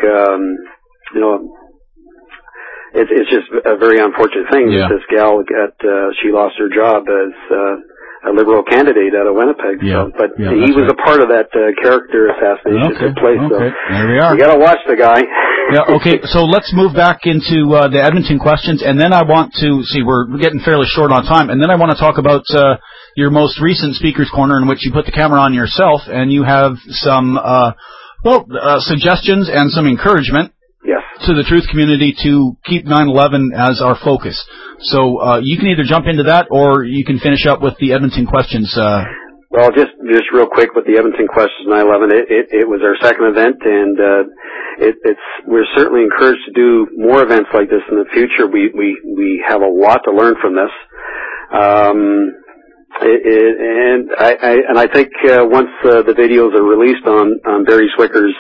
it's just a very unfortunate thing that this gal she lost her job as a Liberal candidate out of Winnipeg.
Yeah.
So, but he was a part of that character assassination that took place. So
there we are.
You got to watch the guy.
Okay. So let's move back into the Edmonton questions, and then I want to see, we're getting fairly short on time, and then I want to talk about your most recent Speaker's Corner, in which you put the camera on yourself, and you have some suggestions and some encouragement.
Yes.
To the truth community to keep 9/11 as our focus. So you can either jump into that, or you can finish up with the Edmonton questions.
Well, just real quick with the Edmonton questions 9/11. It was our second event, and we're certainly encouraged to do more events like this in the future. We have a lot to learn from this. I think once the videos are released on Barry Zwicker's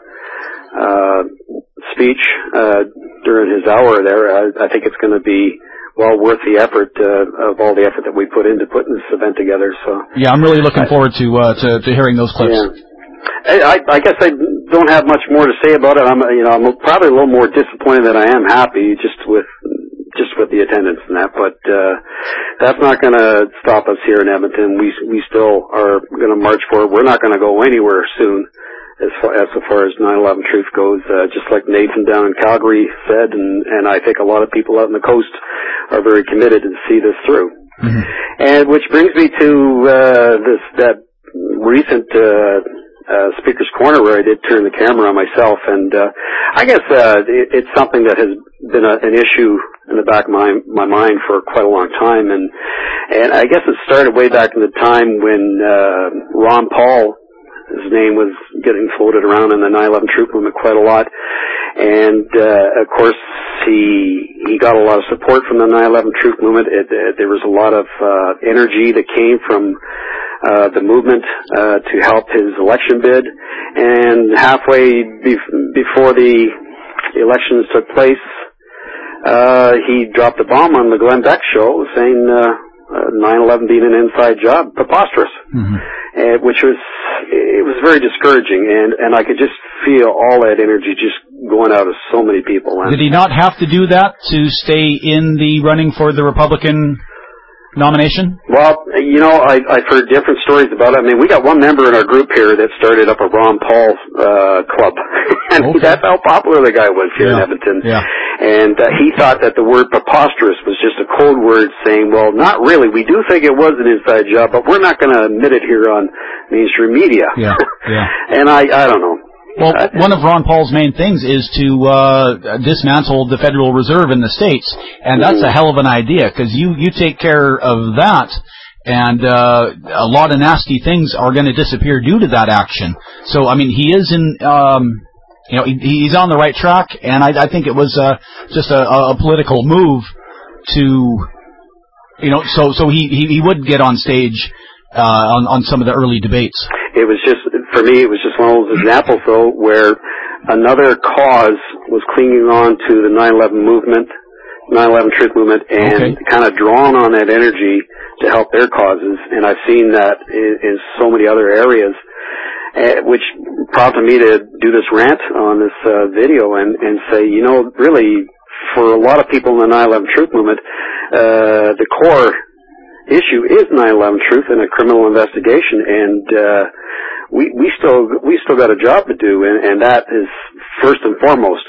speech during his hour there, I think it's going to be well worth the effort of all the effort that we put into putting this event together. So
I'm really looking forward to hearing those clips.
Yeah. I guess I don't have much more to say about it. I'm probably a little more disappointed than I am happy just with the attendance and that, but that's not going to stop us here in Edmonton. We still are going to march forward. We're not going to go anywhere soon. As far as 9/11 truth goes, just like Nathan down in Calgary said, and I think a lot of people out on the coast are very committed to see this through.
Mm-hmm.
And which brings me to that recent Speaker's Corner where I did turn the camera on myself, and I guess it's something that has been an issue in the back of my mind for quite a long time, and I guess it started way back in the time when Ron Paul, his name was getting floated around in the 9/11 Truth Movement quite a lot. And, of course, he got a lot of support from the 9/11 Truth Movement. There was a lot of energy that came from the movement to help his election bid. And halfway before the elections took place, he dropped a bomb on the Glenn Beck show saying 9/11 being an inside job. Preposterous.
Mm-hmm.
Which was very discouraging, and I could just feel all that energy just going out of so many people.
Did he not have to do that to stay in the running for the Republican nomination?
Well, I've heard different stories about it. I mean, we got one member in our group here that started up a Ron Paul club. And that's how popular the guy was here in Edmonton.
Yeah.
And he thought that the word preposterous was just a code word saying, well, not really. We do think it was an inside job, but we're not going to admit it here on mainstream media.
Yeah, yeah.
And I don't know.
Well, one of Ron Paul's main things is to dismantle the Federal Reserve in the States, and that's a hell of an idea, because you take care of that, and a lot of nasty things are going to disappear due to that action. So, I mean, he is in... he's on the right track, and I think it was just a political move to, so he would get on stage on some of the early debates.
It was just, for me, it was just one of those examples, though, where another cause was clinging on to the 9/11 movement, 9/11 Truth movement, and kind of drawn on that energy to help their causes. And I've seen that in so many other areas. Which prompted me to do this rant on this video and say, really, for a lot of people in the 9/11 Truth movement, the core issue is 9/11 Truth and a criminal investigation, and we still got a job to do, and that is first and foremost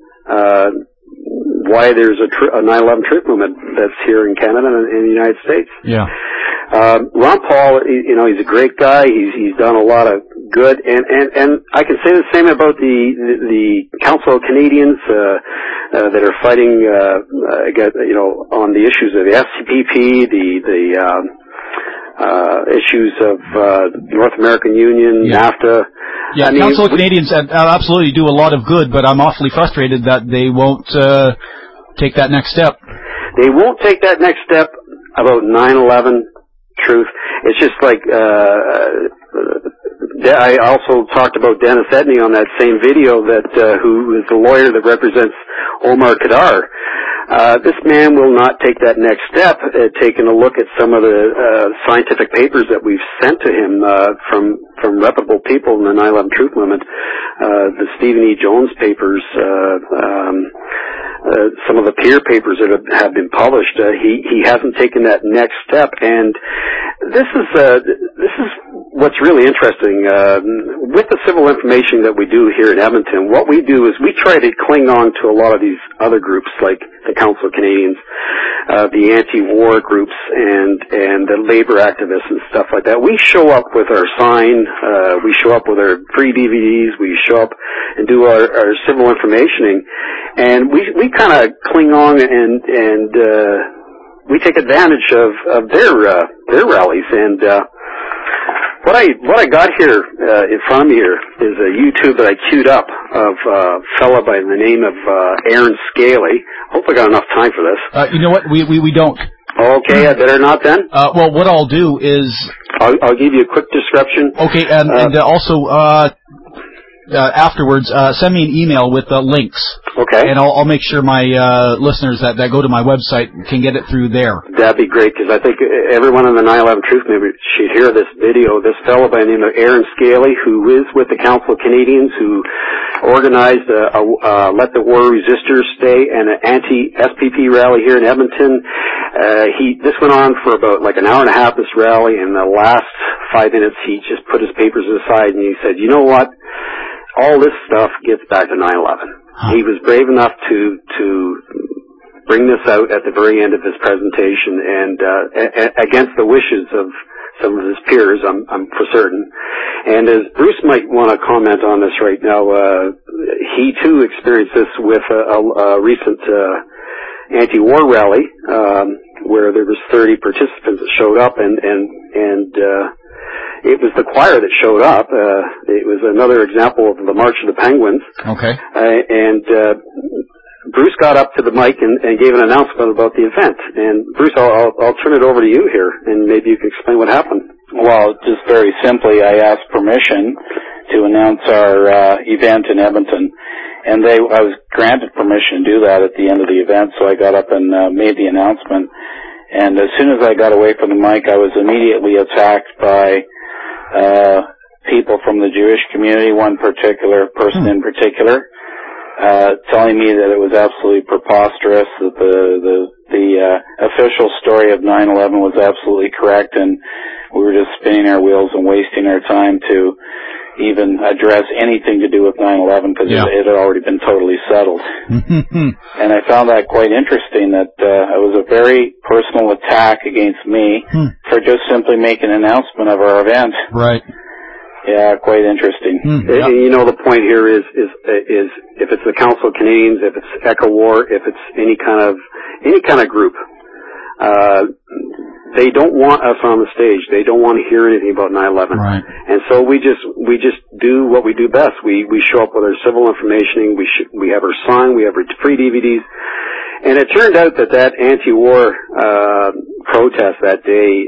why there's a 9/11 Truth movement that's here in Canada and in the United States.
Yeah.
Ron Paul, he's a great guy. He's done a lot of good, and I can say the same about the Council of Canadians that are fighting, on the issues of the FCPP, the issues of North American Union, NAFTA.
Yeah, Council of Canadians absolutely do a lot of good, but I'm awfully frustrated that they won't take that next step.
They won't take that next step about 9/11 Truth. It's just like I also talked about Dennis Edney on that same video that who is the lawyer that represents Omar Khadr. This man will not take that next step, taking a look at some of the scientific papers that we've sent to him from reputable people in the 9/11 Truth movement, the Stephen E. Jones papers, some of the peer papers that have been published. He hasn't taken that next step, and this is what's really interesting. With the civil information that we do here in Edmonton, what we do is we try to cling on to a lot of these other groups, like the Council of Canadians, the anti-war groups, and the labor activists and stuff like that. We show up with our sign, we show up with our free DVDs, we show up and do our civil informationing, and we kind of cling on and we take advantage of their rallies. And what I got here in front of me here is a YouTube that I queued up of a fella by the name of Aaron Scaly. Hope I got enough time for this.
You know what? We don't.
Okay, I better not then.
Well, what I'll do is
I'll give you a quick description.
Okay, and also afterwards, send me an email with links.
Okay.
And I'll make sure my listeners that go to my website can get it through there.
That'd be great, because I think everyone in the 9/11 Truth movement should hear this video. This fellow by the name of Aaron Scaly, who is with the Council of Canadians, who organized Let the War Resistors Stay and an anti-SPP rally here in Edmonton. This went on for about like an hour and a half, this rally, and the last 5 minutes he just put his papers aside and he said, you know what? All this stuff gets back to 9/11. He was brave enough to bring this out at the very end of his presentation, and against the wishes of some of his peers, I'm for certain. And as Bruce might want to comment on this right now, he too experienced this with a recent anti-war rally, where there was 30 participants that showed up, and it was the choir that showed up. It was another example of the March of the Penguins.
Okay.
And Bruce got up to the mic and gave an announcement about the event. And Bruce, I'll turn it over to you here, and maybe you can explain what happened.
Well, just very simply, I asked permission to announce our event in Edmonton, and I was granted permission to do that at the end of the event. So I got up and made the announcement. And as soon as I got away from the mic, I was immediately attacked by people from the Jewish community, one particular person in particular, telling me that it was absolutely preposterous, that the the official story of 9/11 was absolutely correct, and we were just spinning our wheels and wasting our time to even address anything to do with 9/11 because it had already been totally settled. And I found that quite interesting that it was a very personal attack against me for just simply making an announcement of our event.
Right.
Yeah, quite interesting.
And, you know, the point here is if it's the Council of Canadians, if it's EcoWar, if it's any kind of group, they don't want us on the stage. They don't want to hear anything about 9/11.
Right.
And so we just do what we do best. We show up with our civil information. We have our sign. We have our free DVDs. And it turned out that anti-war protest that day,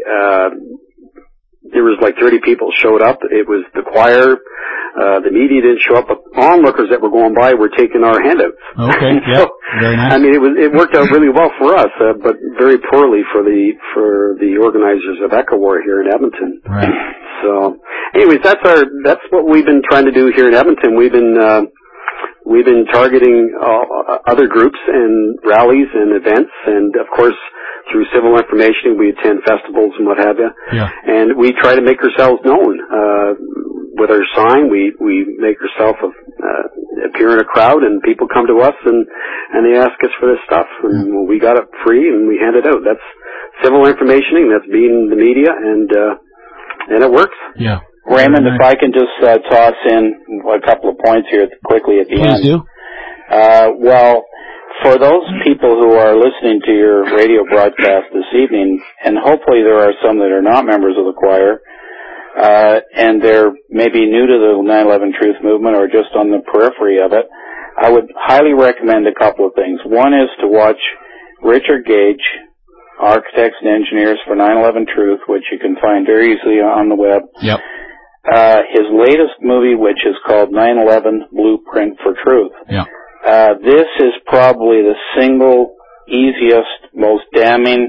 there was like 30 people showed up. It was the choir. The media didn't show up, but onlookers that were going by were taking our handouts.
Okay, yeah, so, very nice.
I mean, it worked out really well for us, but very poorly for the organizers of EcoWar here in Edmonton.
Right.
So, anyways, that's what we've been trying to do here in Edmonton. We've been targeting other groups and rallies and events, and of course, through civil information, we attend festivals and what have you.
Yeah.
And we try to make ourselves known. With our sign, we make ourselves appear in a crowd, and people come to us and they ask us for this stuff, and we got it free and we hand it out. That's civil information, that's being the media, and it works.
Yeah.
Raymond, if I can just toss in a couple of points here quickly at the end.
Please do.
Well, for those people who are listening to your radio broadcast this evening, and hopefully there are some that are not members of the choir, and they're maybe new to the 9/11 Truth movement or just on the periphery of it, I would highly recommend a couple of things. One is to watch Richard Gage, Architects and Engineers for 9/11 Truth, which you can find very easily on the web.
Yep.
His latest movie, which is called 9/11 Blueprint for Truth.
Yeah.
This is probably the single easiest, most damning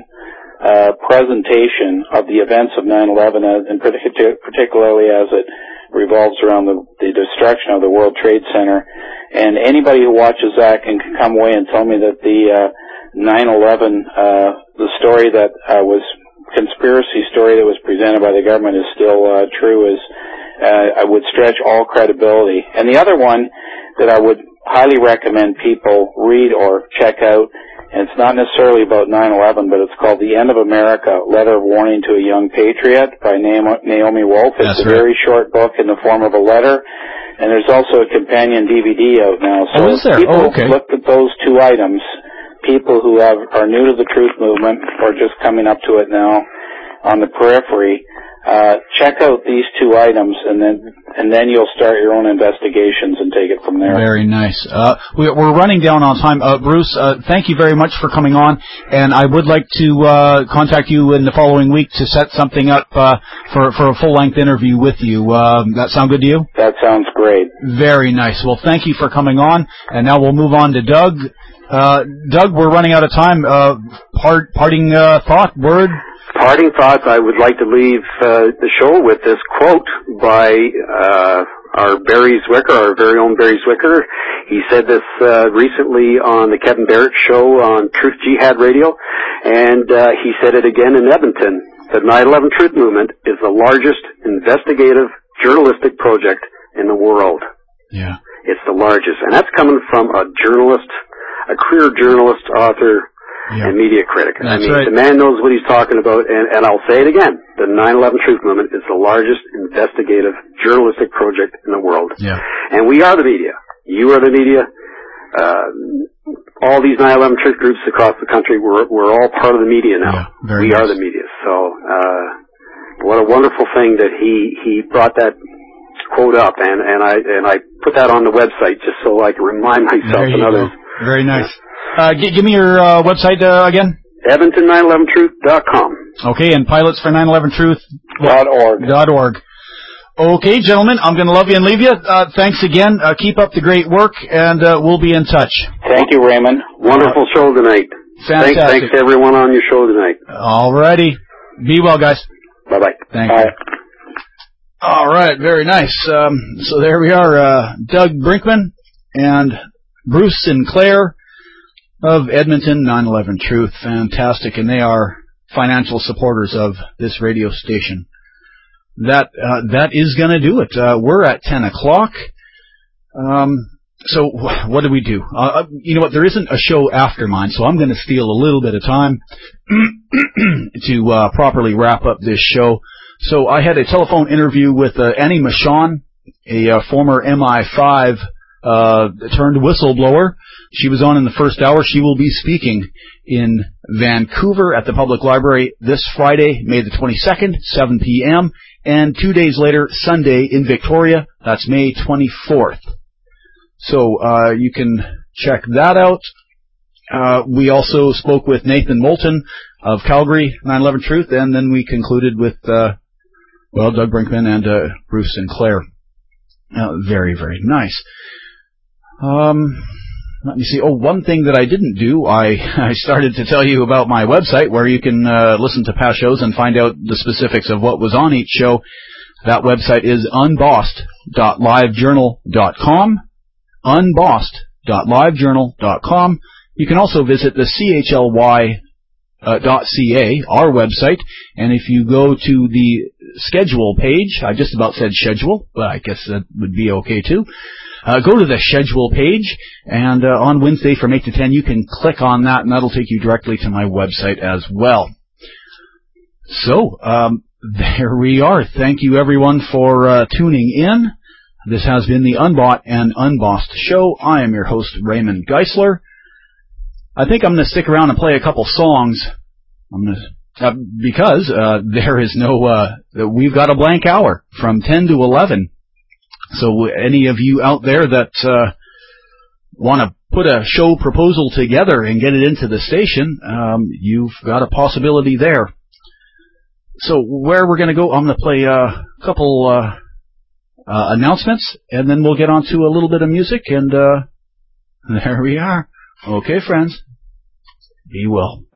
presentation of the events of 9/11, and particularly as it revolves around the destruction of the World Trade Center. And anybody who watches that can come away and tell me that the 9/11, the story that was conspiracy story that was presented by the government is still true, is I would stretch all credibility. And the other one that I would highly recommend people read or check out, and it's not necessarily about 9/11, but it's called The End of America, Letter of Warning to a Young Patriot by Naomi Wolf. It's a very short book in the form of a letter, and there's also a companion DVD out now. So
is there?
People
okay.
look at those two items, people who are new to the truth movement or just coming up to it now on the periphery, check out these two items, and then you'll start your own investigations and take it from there.
Very nice. We're running down on time. Bruce, thank you very much for coming on, and I would like to contact you in the following week to set something up for a full-length interview with you. That sound good to you?
That sounds great.
Very nice. Well, thank you for coming on, and now we'll move on to Doug. Doug, we're running out of time. Parting thought, word?
Parting thoughts, I would like to leave the show with this quote by our Barry Zwicker, our very own Barry Zwicker. He said this recently on the Kevin Barrett show on Truth Jihad Radio, and he said it again in Edmonton. The 9/11 Truth Movement is the largest investigative journalistic project in the world.
Yeah.
It's the largest, and that's coming from a journalist, a career journalist, author, and media critic.
That's
I mean,
right.
the man knows what he's talking about, and I'll say it again. The 9/11 Truth Movement is the largest investigative journalistic project in the world.
Yeah.
And we are the media. You are the media. All these 9/11 truth groups across the country, we're all part of the media now.
Yeah,
we are the media. So, what a wonderful thing that he brought that quote up, and I put that on the website just so I can remind myself and others.
Go. Very nice. Give me your website again.
Edmonton911truth.com.
Okay, and pilots for 911truth.org. Okay, gentlemen, I'm going to love you and leave you. Thanks again. Keep up the great work, and we'll be in touch.
Thank you, Raymond.
Wonderful show tonight.
Fantastic.
Thanks to everyone on your show tonight.
All righty. Be well, guys.
Bye-bye.
Thank you. All right, very nice. So there we are, Doug Brinkman and Bruce Sinclair. of Edmonton, 911 Truth. Fantastic, and they are financial supporters of this radio station. That is going to do it. We're at 10 o'clock. So what do we do? You know what? There isn't a show after mine, so I'm going to steal a little bit of time to properly wrap up this show. So I had a telephone interview with Annie Michon, a former MI5 turned whistleblower. She was on in the first hour. She will be speaking in Vancouver at the Public Library this Friday, May the 22nd, 7 p.m., and 2 days later, Sunday in Victoria. That's May 24th. So you can check that out. We also spoke with Nathan Moulton of Calgary, 911 Truth, and then we concluded with, Doug Brinkman and Bruce Sinclair. Very, very nice. Let me see. Oh, one thing that I didn't do, I started to tell you about my website where you can listen to past shows and find out the specifics of what was on each show. That website is unbossed.livejournal.com. unbossed.livejournal.com. You can also visit the chly.ca, our website, and if you go to the schedule page, I just about said schedule, but I guess that would be okay too. Go to the schedule page, and on Wednesday from 8 to 10, you can click on that, and that'll take you directly to my website as well. So, there we are. Thank you, everyone, for tuning in. This has been the Unbought and Unbossed Show. I am your host, Raymond Geisler. I think I'm going to stick around and play a couple songs. Because there is we've got a blank hour from 10 to 11. So any of you out there that want to put a show proposal together and get it into the station, you've got a possibility there. So where we're going to go, I'm going to play a couple announcements, and then we'll get on to a little bit of music, and there we are. Okay, friends, be well.